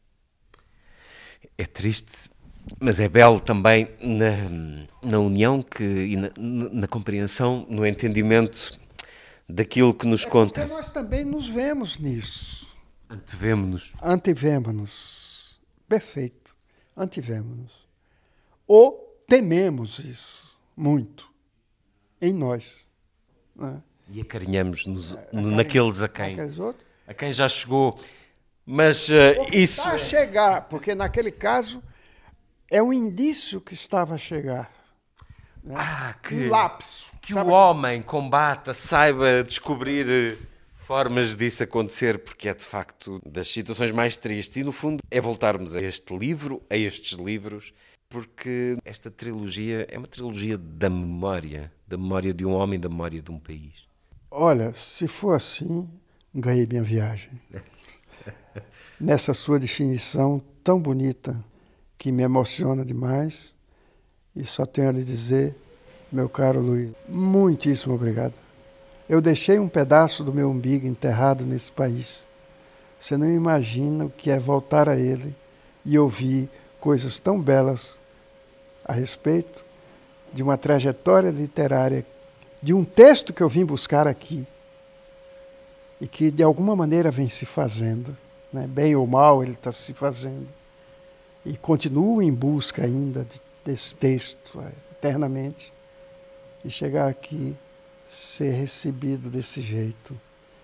É triste, mas é belo também na, na união que, e na, na compreensão, no entendimento daquilo que nos é conta. Porque nós também nos vemos nisso. Antevemo-nos. Antevemo-nos. Perfeito. Antevemo-nos. Ou tememos isso muito em nós. Né? E acarinhamos-nos naqueles a quem, outros. a quem já chegou. Mas uh, isso... Está a chegar, porque naquele caso é um indício que estava a chegar. Né? Ah, que, um lapso. Que sabe? o homem combata, saiba descobrir formas disso acontecer, porque é de facto das situações mais tristes. E no fundo é voltarmos a este livro, a estes livros, porque esta trilogia é uma trilogia da memória, da memória de um homem, da memória de um país. Olha, se for assim, ganhei minha viagem. Nessa sua definição tão bonita, que me emociona demais, e só tenho a lhe dizer, meu caro Luiz, muitíssimo obrigado. Eu deixei um pedaço do meu umbigo enterrado nesse país. Você não imagina o que é voltar a ele e ouvir coisas tão belas a respeito de uma trajetória literária, de um texto que eu vim buscar aqui e que de alguma maneira vem se fazendo, né? Bem ou mal ele está se fazendo, e continuo em busca ainda de, desse texto é, eternamente, e chegar aqui, ser recebido desse jeito.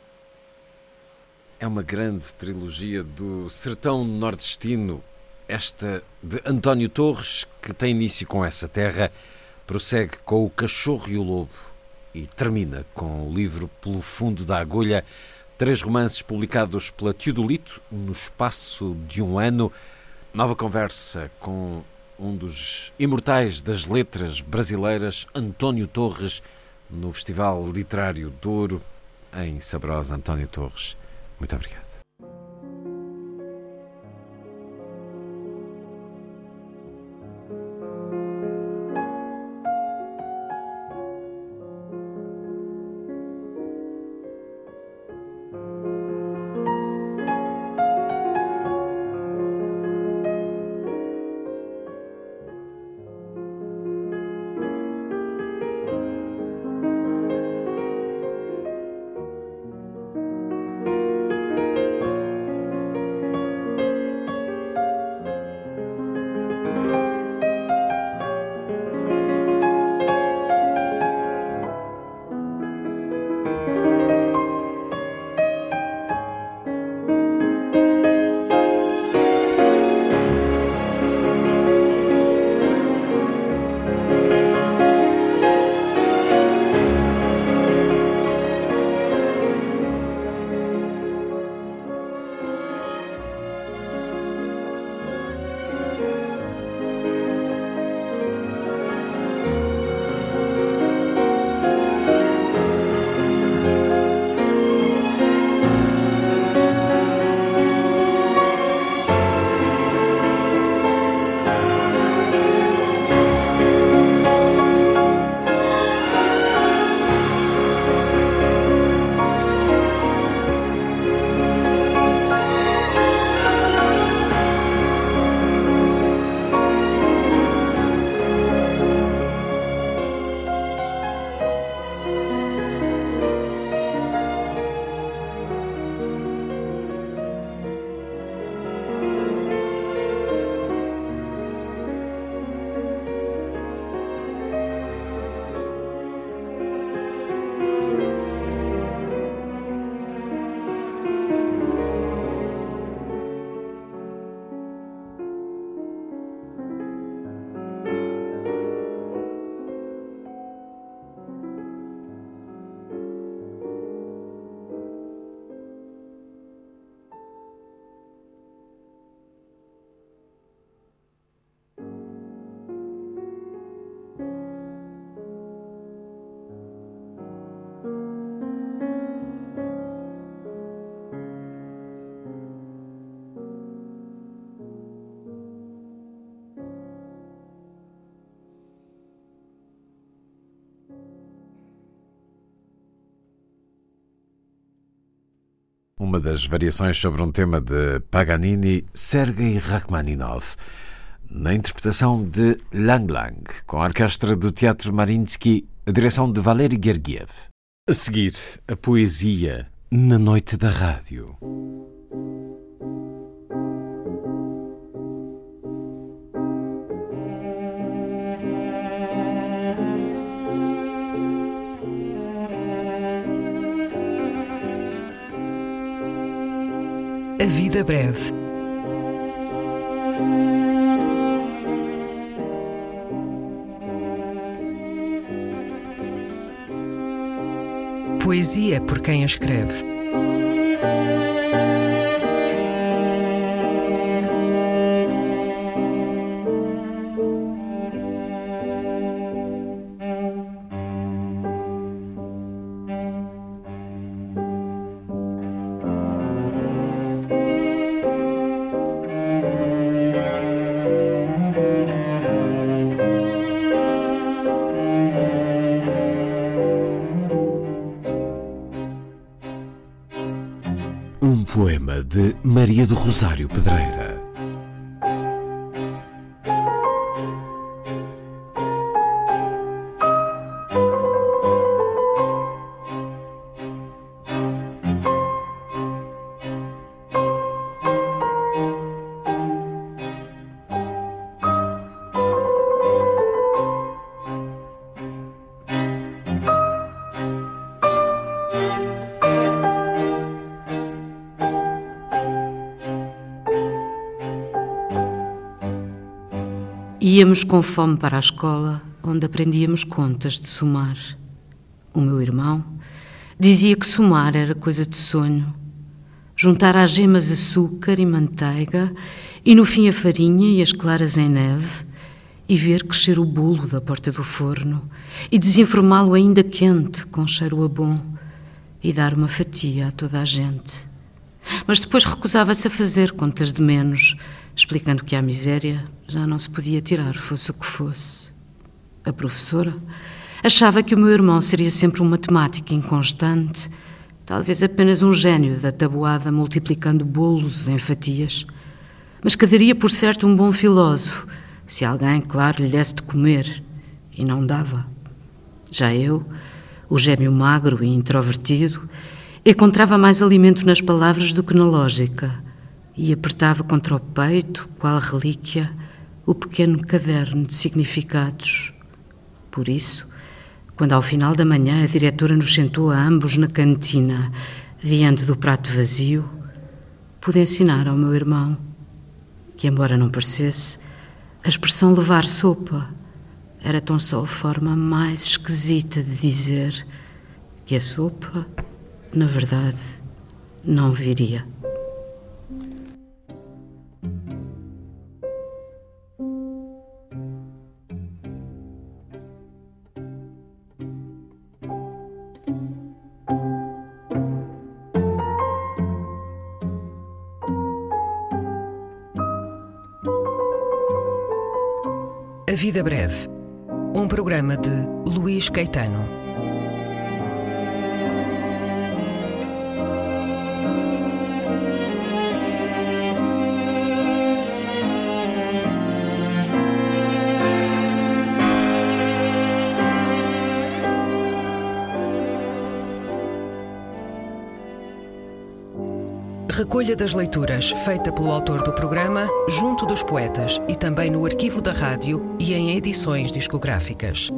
É uma grande trilogia do sertão nordestino, esta de António Torres, que tem início com essa terra, prossegue com O Cachorro e o Lobo e termina com o livro Pelo Fundo da Agulha, três romances publicados pela Teodolito no espaço de um ano. Nova conversa com um dos imortais das letras brasileiras, António Torres, no Festival Literário Douro, em Sabrosa. António Torres, muito obrigado. uma das variações sobre um tema de Paganini, Sergei Rachmaninoff, na interpretação de Lang Lang, com a orquestra do Teatro Mariinsky, a direção de Valery Gergiev. A seguir, a poesia na noite da rádio. A vida breve. Poesia por quem a escreve. Um poema de Maria do Rosário Pedreira. Íamos com fome para a escola, onde aprendíamos contas de somar. O meu irmão dizia que somar era coisa de sonho. Juntar às gemas açúcar e manteiga, e no fim a farinha e as claras em neve, e ver crescer o bolo da porta do forno, e desenformá-lo ainda quente, com cheiro a bom, e dar uma fatia a toda a gente. Mas depois recusava-se a fazer contas de menos, explicando que a miséria já não se podia tirar, fosse o que fosse. A professora achava que o meu irmão seria sempre um matemático inconstante, talvez apenas um gênio da tabuada multiplicando bolos em fatias, mas que daria por certo um bom filósofo, se alguém, claro, lhe desse de comer, e não dava. Já eu, o gêmeo magro e introvertido, encontrava mais alimento nas palavras do que na lógica, e apertava contra o peito, qual relíquia, o pequeno caderno de significados. Por isso, quando ao final da manhã a diretora nos sentou a ambos na cantina, diante do prato vazio, pude ensinar ao meu irmão que, embora não parecesse, a expressão levar sopa era tão só a forma mais esquisita de dizer que a sopa, na verdade, não viria. A Vida Breve, um programa de Luís Caetano. Recolha das leituras feita pelo autor do programa, junto dos poetas e também no arquivo da rádio e em edições discográficas.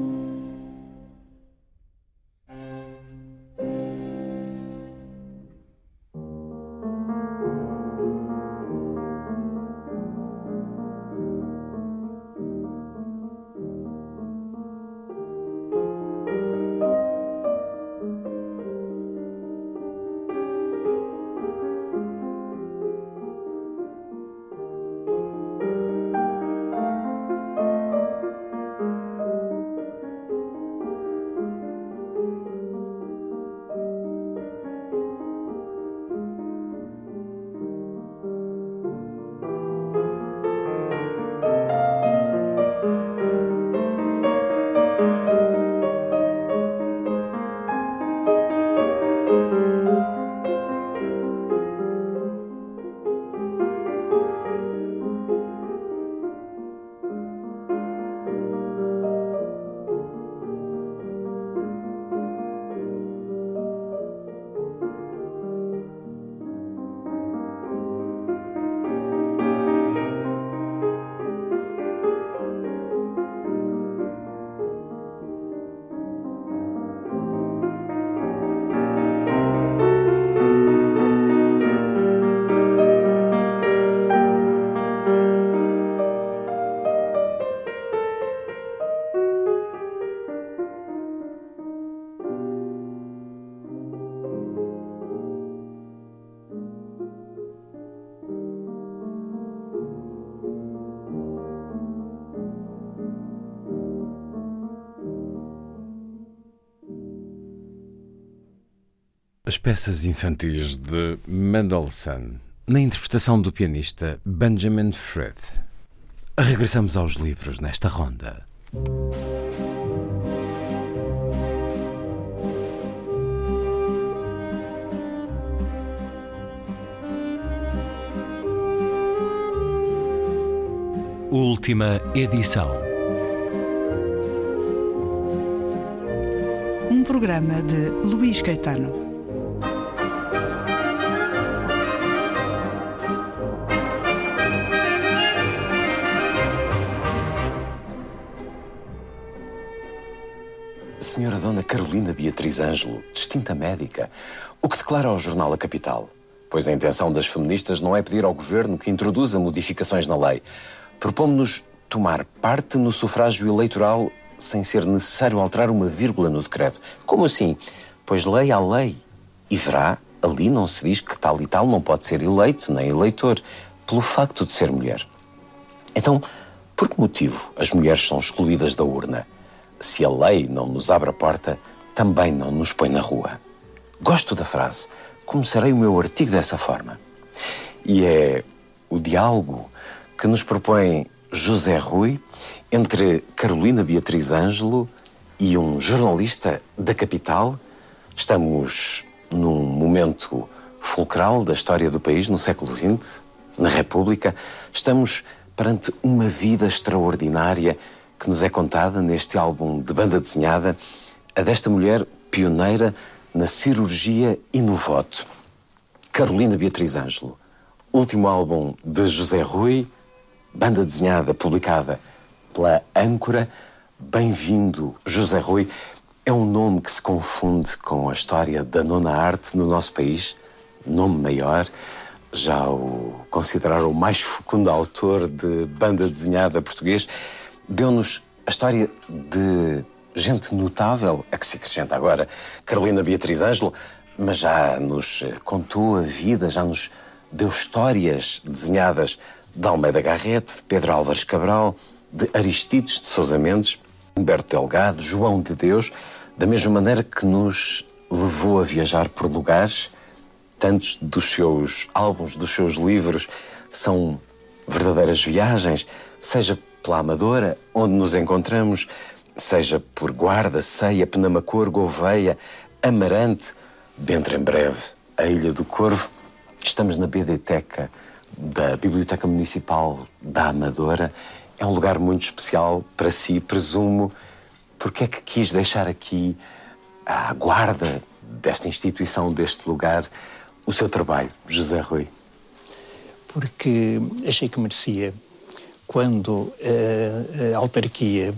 As peças infantis de Mendelssohn, na interpretação do pianista Benjamin Fred. Regressamos aos livros nesta ronda. Última edição. Um programa de Luís Caetano. Senhora Dona Carolina Beatriz Ângelo, distinta médica, o que declara ao jornal A Capital? Pois a intenção das feministas não é pedir ao governo que introduza modificações na lei. Propomos-nos tomar parte no sufrágio eleitoral sem ser necessário alterar uma vírgula no decreto. Como assim? Pois lei há lei. E verá, ali não se diz que tal e tal não pode ser eleito nem eleitor, pelo facto de ser mulher. Então, por que motivo as mulheres são excluídas da urna? Se a lei não nos abre a porta, também não nos põe na rua. Gosto da frase. Começarei o meu artigo dessa forma. E é o diálogo que nos propõe José Rui entre Carolina Beatriz Ângelo e um jornalista da Capital. Estamos num momento fulcral da história do país, no século vinte, na República. Estamos perante uma vida extraordinária que nos é contada neste álbum de banda desenhada, a desta mulher pioneira na cirurgia e no voto. Carolina Beatriz Ângelo, último álbum de José Rui, banda desenhada, publicada pela Âncora. Bem-vindo, José Rui. É um nome que se confunde com a história da nona arte no nosso país, nome maior. Já o consideraram o mais fecundo autor de banda desenhada português. Deu-nos a história de gente notável, a que se acrescenta agora Carolina Beatriz Ângelo, mas já nos contou a vida, já nos deu histórias desenhadas de Almeida Garrett, de Pedro Álvares Cabral, de Aristides de Sousa Mendes, Humberto Delgado, João de Deus, da mesma maneira que nos levou a viajar por lugares. Tantos dos seus álbuns, dos seus livros, são verdadeiras viagens, seja pela Amadora, onde nos encontramos, seja por Guarda, Ceia, Penamacor, Gouveia, Amarante, dentro em breve, a Ilha do Corvo. Estamos na Biblioteca da Biblioteca Municipal da Amadora. É um lugar muito especial para si, presumo. Porque é que quis deixar aqui, à guarda desta instituição, deste lugar, o seu trabalho, José Rui? Porque achei que merecia. Quando a, a autarquia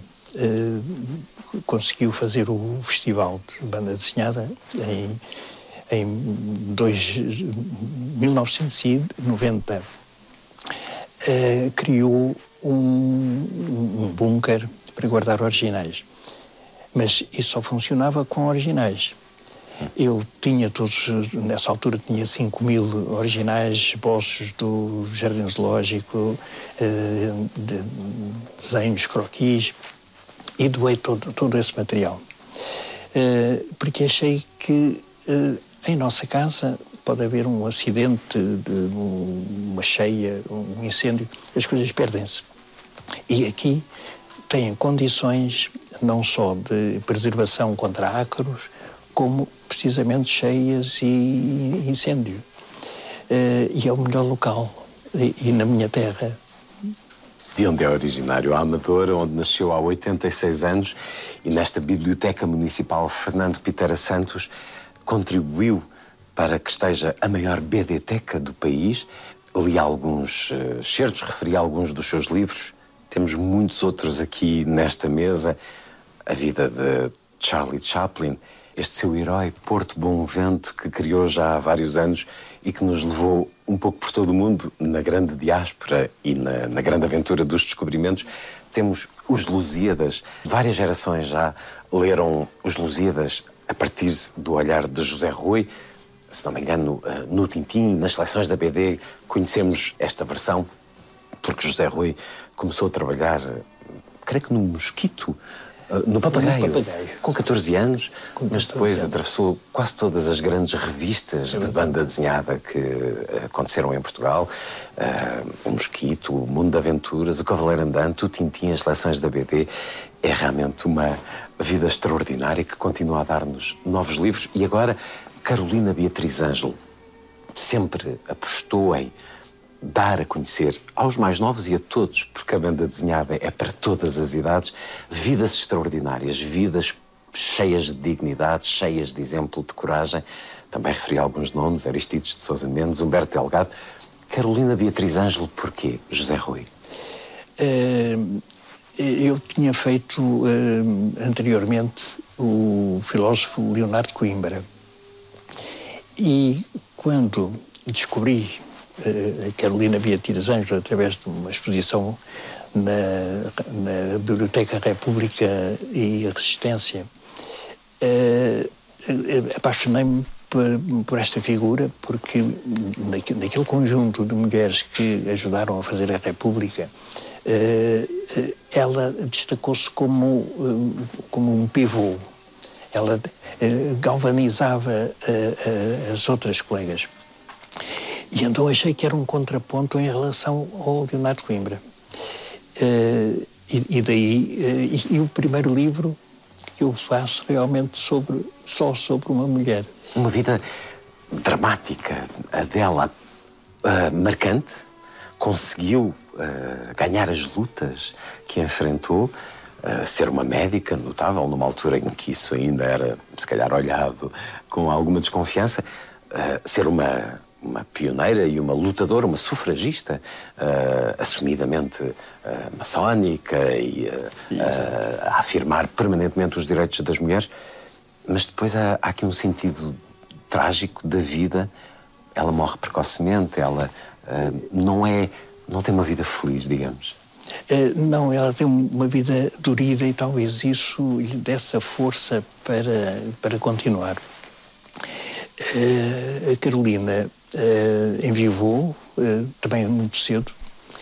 a, conseguiu fazer o festival de banda desenhada em, em dois, mil novecentos e noventa, a, criou um, um bunker para guardar originais. Mas isso só funcionava com originais. Eu tinha todos, nessa altura tinha cinco mil originais, esboços do Jardim Zoológico, eh, de, desenhos, croquis, e doei todo, todo esse material. Eh, porque achei que eh, em nossa casa pode haver um acidente, de, um, uma cheia, um incêndio, as coisas perdem-se. E aqui têm condições não só de preservação contra ácaros, como precisamente cheias e incêndio. Uh, e é o melhor local. E, e na minha terra. De onde é originário? A Amadora, onde nasceu há oitenta e seis anos, e nesta Biblioteca Municipal Fernando Pitera Santos contribuiu para que esteja a maior biblioteca do país. Li alguns uh, certos, referi a alguns dos seus livros. Temos muitos outros aqui nesta mesa. A vida de Charlie Chaplin, este seu herói Porto Bom Vento, que criou já há vários anos e que nos levou um pouco por todo o mundo na grande diáspora e na, na grande aventura dos descobrimentos. Temos os Lusíadas. Várias gerações já leram os Lusíadas a partir do olhar de José Rui. Se não me engano, no Tintim, nas seleções da B D, conhecemos esta versão, porque José Rui começou a trabalhar, creio que no Mosquito, No Papagaio, no Papagaio. Com catorze anos, com mas depois anos. atravessou quase todas as grandes revistas é de banda desenhada que aconteceram em Portugal. Uh, o Mosquito, o Mundo de Aventuras, o Cavaleiro Andante, o Tintim, as seleções da B D. É realmente uma vida extraordinária que continua a dar-nos novos livros. E agora, Carolina Beatriz Ângelo sempre apostou em dar a conhecer aos mais novos e a todos, porque a banda desenhada é para todas as idades, vidas extraordinárias, vidas cheias de dignidade, cheias de exemplo, de coragem. Também referi alguns nomes: Aristides de Sousa Mendes, Humberto Delgado. Carolina Beatriz Ângelo, porquê José Rui? Uh, eu tinha feito uh, anteriormente o filósofo Leonardo Coimbra, e quando descobri a Carolina Beatriz Ângelo através de uma exposição na, na Biblioteca República e a Resistência, uh, apaixonei-me por, por esta figura, porque naquele, naquele conjunto de mulheres que ajudaram a fazer a República, uh, ela destacou-se como, uh, como um pivô. Ela uh, galvanizava uh, uh, as outras colegas. E então achei que era um contraponto em relação ao Leonardo Coimbra. Uh, e, e daí, uh, e, e o primeiro livro que eu faço realmente sobre, só sobre uma mulher. Uma vida dramática, a dela uh, marcante, conseguiu uh, ganhar as lutas que enfrentou, uh, ser uma médica notável, numa altura em que isso ainda era, se calhar, olhado com alguma desconfiança, uh, ser uma... uma pioneira e uma lutadora, uma sufragista, uh, assumidamente uh, maçónica e uh, uh, a afirmar permanentemente os direitos das mulheres. Mas depois há, há aqui um sentido trágico da vida. Ela morre precocemente, ela uh, não é, não tem uma vida feliz, digamos. Uh, não, ela tem uma vida dorida e talvez isso lhe desse a força para, para continuar. Uh, a Carolina uh, enviuvou, uh, também muito cedo.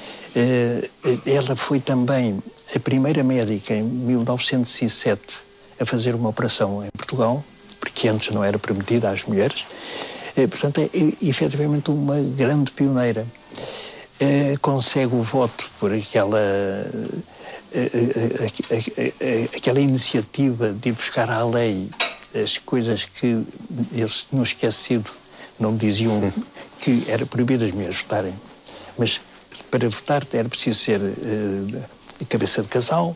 Uh, ela foi também a primeira médica, em mil novecentos e sete, a fazer uma operação em Portugal, porque antes não era permitida às mulheres. Uh, portanto, é, é efetivamente uma grande pioneira. Uh, consegue o voto por aquela, uh, uh, uh, aquela iniciativa de ir buscar à lei as coisas que eles tinham esquecido. Não diziam que era proibido as mulheres votarem, mas para votar era preciso ser uh, cabeça de casal,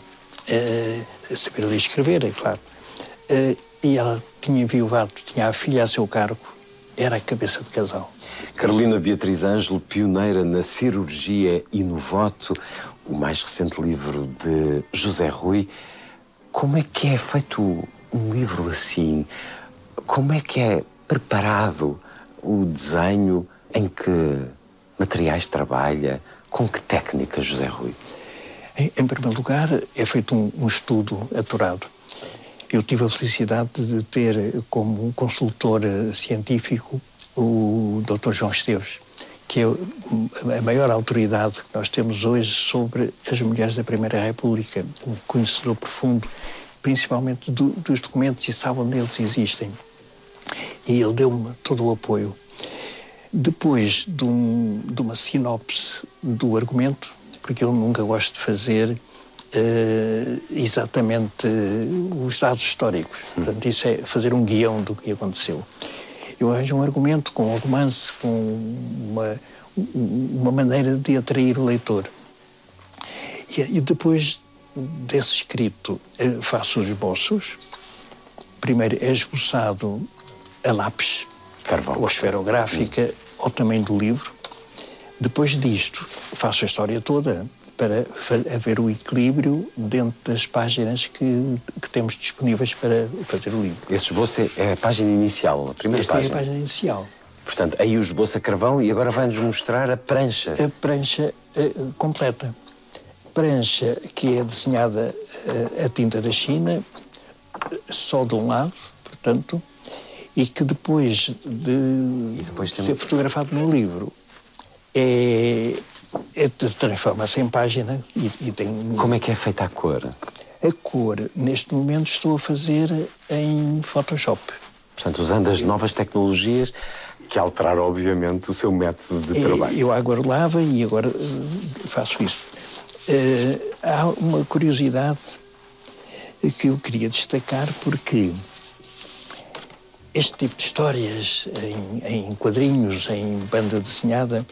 uh, saber ler e escrever, é claro. Uh, e ela tinha enviuvado, tinha a filha a seu cargo, era a cabeça de casal. Carolina Beatriz Ângelo, pioneira na cirurgia e no voto, o mais recente livro de José Rui. Como é que é feito um livro assim? Como é que é preparado o desenho? Em que materiais trabalha? Com que técnica, José Rui? Em, em primeiro lugar, é feito um, um estudo aturado. Eu tive a felicidade de ter como consultor científico o doutor João Esteves, que é a maior autoridade que nós temos hoje sobre as mulheres da Primeira República, um conhecedor profundo, principalmente do, dos documentos, e sabe onde eles existem. E ele deu-me todo o apoio. Depois de, um, de uma sinopse do argumento, porque eu nunca gosto de fazer uh, exatamente uh, os dados históricos. Portanto, isso é fazer um guião do que aconteceu. Eu arranjo um argumento com um romance, com uma, uma maneira de atrair o leitor. E, e depois desse escrito, faço os esboços. Primeiro é esboçado a lápis, carvão, ou esferográfica, hum. ao tamanho do livro. Depois disto, faço a história toda para haver o equilíbrio dentro das páginas que, que temos disponíveis para fazer o livro. Esse esboço é a página inicial, a primeira Esta página. Esta é a página inicial. Portanto, aí o esboço a carvão, e agora vai-nos mostrar a prancha. A prancha uh, completa. Prancha que é desenhada uh, a tinta da China, só de um lado, portanto, e que depois de, e depois de tem... ser fotografado no livro, é, é transforma-se em página e, e tem... Como é que é feita a cor? A A cor, neste momento, estou a fazer em Photoshop. Portanto, usando as novas tecnologias que alteraram, obviamente, o seu método de trabalho. Eu aguardava e agora uh, faço isso. Uh, há uma curiosidade que eu queria destacar, porque este tipo de histórias em, em quadrinhos, em banda desenhada,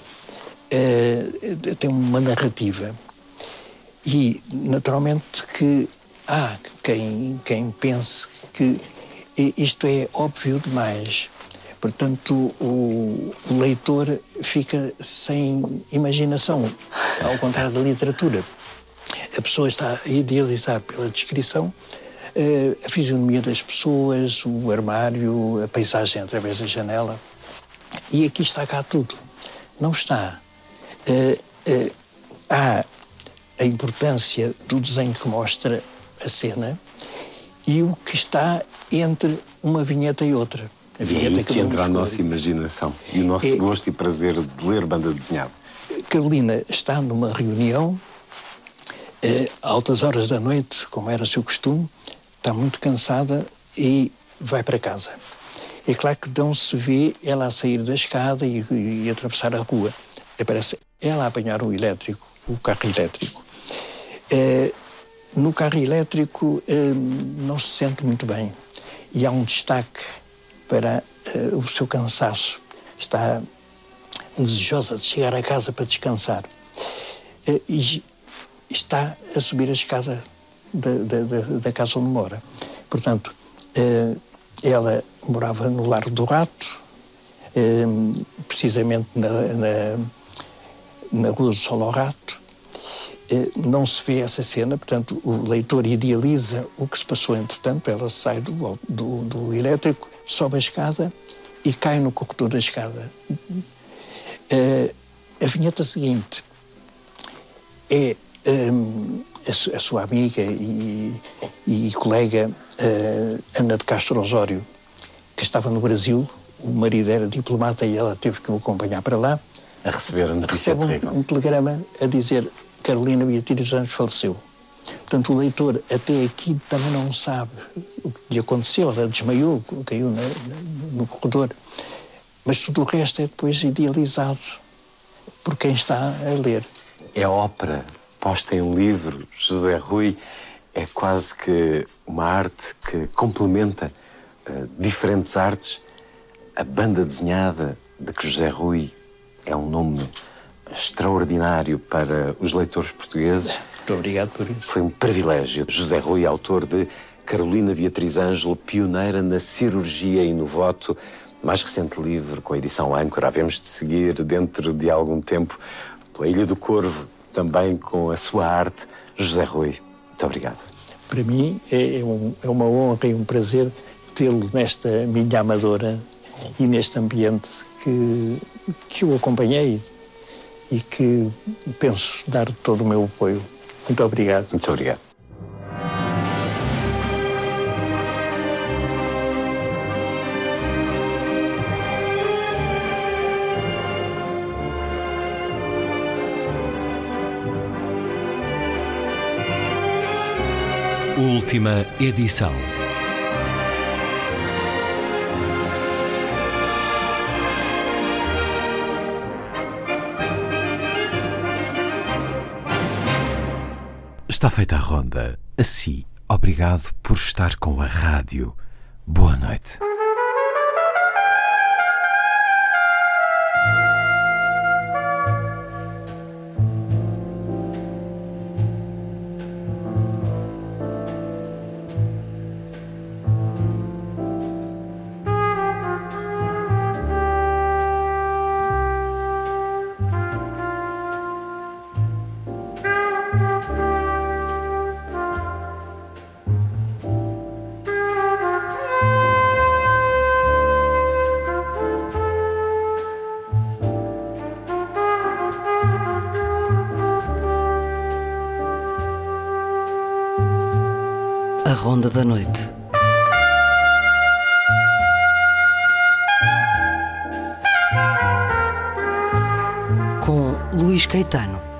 uh, tem uma narrativa. E, naturalmente, que há quem, quem pense que isto é óbvio demais. Portanto, o, o leitor fica sem imaginação, ao contrário da literatura. A pessoa está a idealizar pela descrição uh, a fisionomia das pessoas, o armário, a paisagem através da janela. E aqui está cá tudo. Não está. Uh, uh, há a importância do desenho que mostra a cena e o que está entre uma vinheta e outra. A vinheta e aí que entra a nossa imaginação e o nosso é, gosto e prazer de ler banda desenhada. Carolina está numa reunião, eh, a altas horas da noite, como era seu costume, está muito cansada e vai para casa. É claro que não se vê ela a sair da escada e, e atravessar a rua. Aparece ela a apanhar o elétrico, o carro elétrico. Eh, no carro elétrico eh, não se sente muito bem e há um destaque para uh, o seu cansaço. Está desejosa de chegar a casa para descansar. Uh, e está a subir a escada da, da, da, da casa onde mora. Portanto, uh, ela morava no Largo do Rato, uh, precisamente na, na, na Rua do Sol ao Rato. Uh, não se vê essa cena, portanto, o leitor idealiza o que se passou entretanto. Ela sai do, do, do elétrico, sobe a escada e cai no corredor da escada. Uh, a vinheta seguinte é um, a, a sua amiga e, e colega uh, Ana de Castro Osório, que estava no Brasil. O marido era diplomata e ela teve que o acompanhar para lá. A receber a notícia terrível. Um, um telegrama a dizer: Carolina Beatriz Anjos faleceu. Portanto, o leitor até aqui também não sabe o que lhe aconteceu. Ela desmaiou, caiu na, no corredor. Mas tudo o resto é depois idealizado por quem está a ler. É ópera posta em livro. José Rui é quase que uma arte que complementa uh, diferentes artes. A banda desenhada de que José Rui é um nome extraordinário para os leitores portugueses. Muito obrigado por isso. Foi um privilégio. José Rui, autor de Carolina Beatriz Ângelo, pioneira na cirurgia e no voto. Mais recente livro, com a edição Âncora, havemos de seguir dentro de algum tempo pela Ilha do Corvo, também com a sua arte. José Rui, muito obrigado. Para mim é, um, é uma honra e um prazer tê-lo nesta minha amadora e neste ambiente que, que eu acompanhei e que penso dar todo o meu apoio. Muito obrigado. Muito obrigado. Última edição. Está feita a ronda. Assim, obrigado por estar com a rádio. Boa noite. A Ronda da Noite. Com Luís Caetano.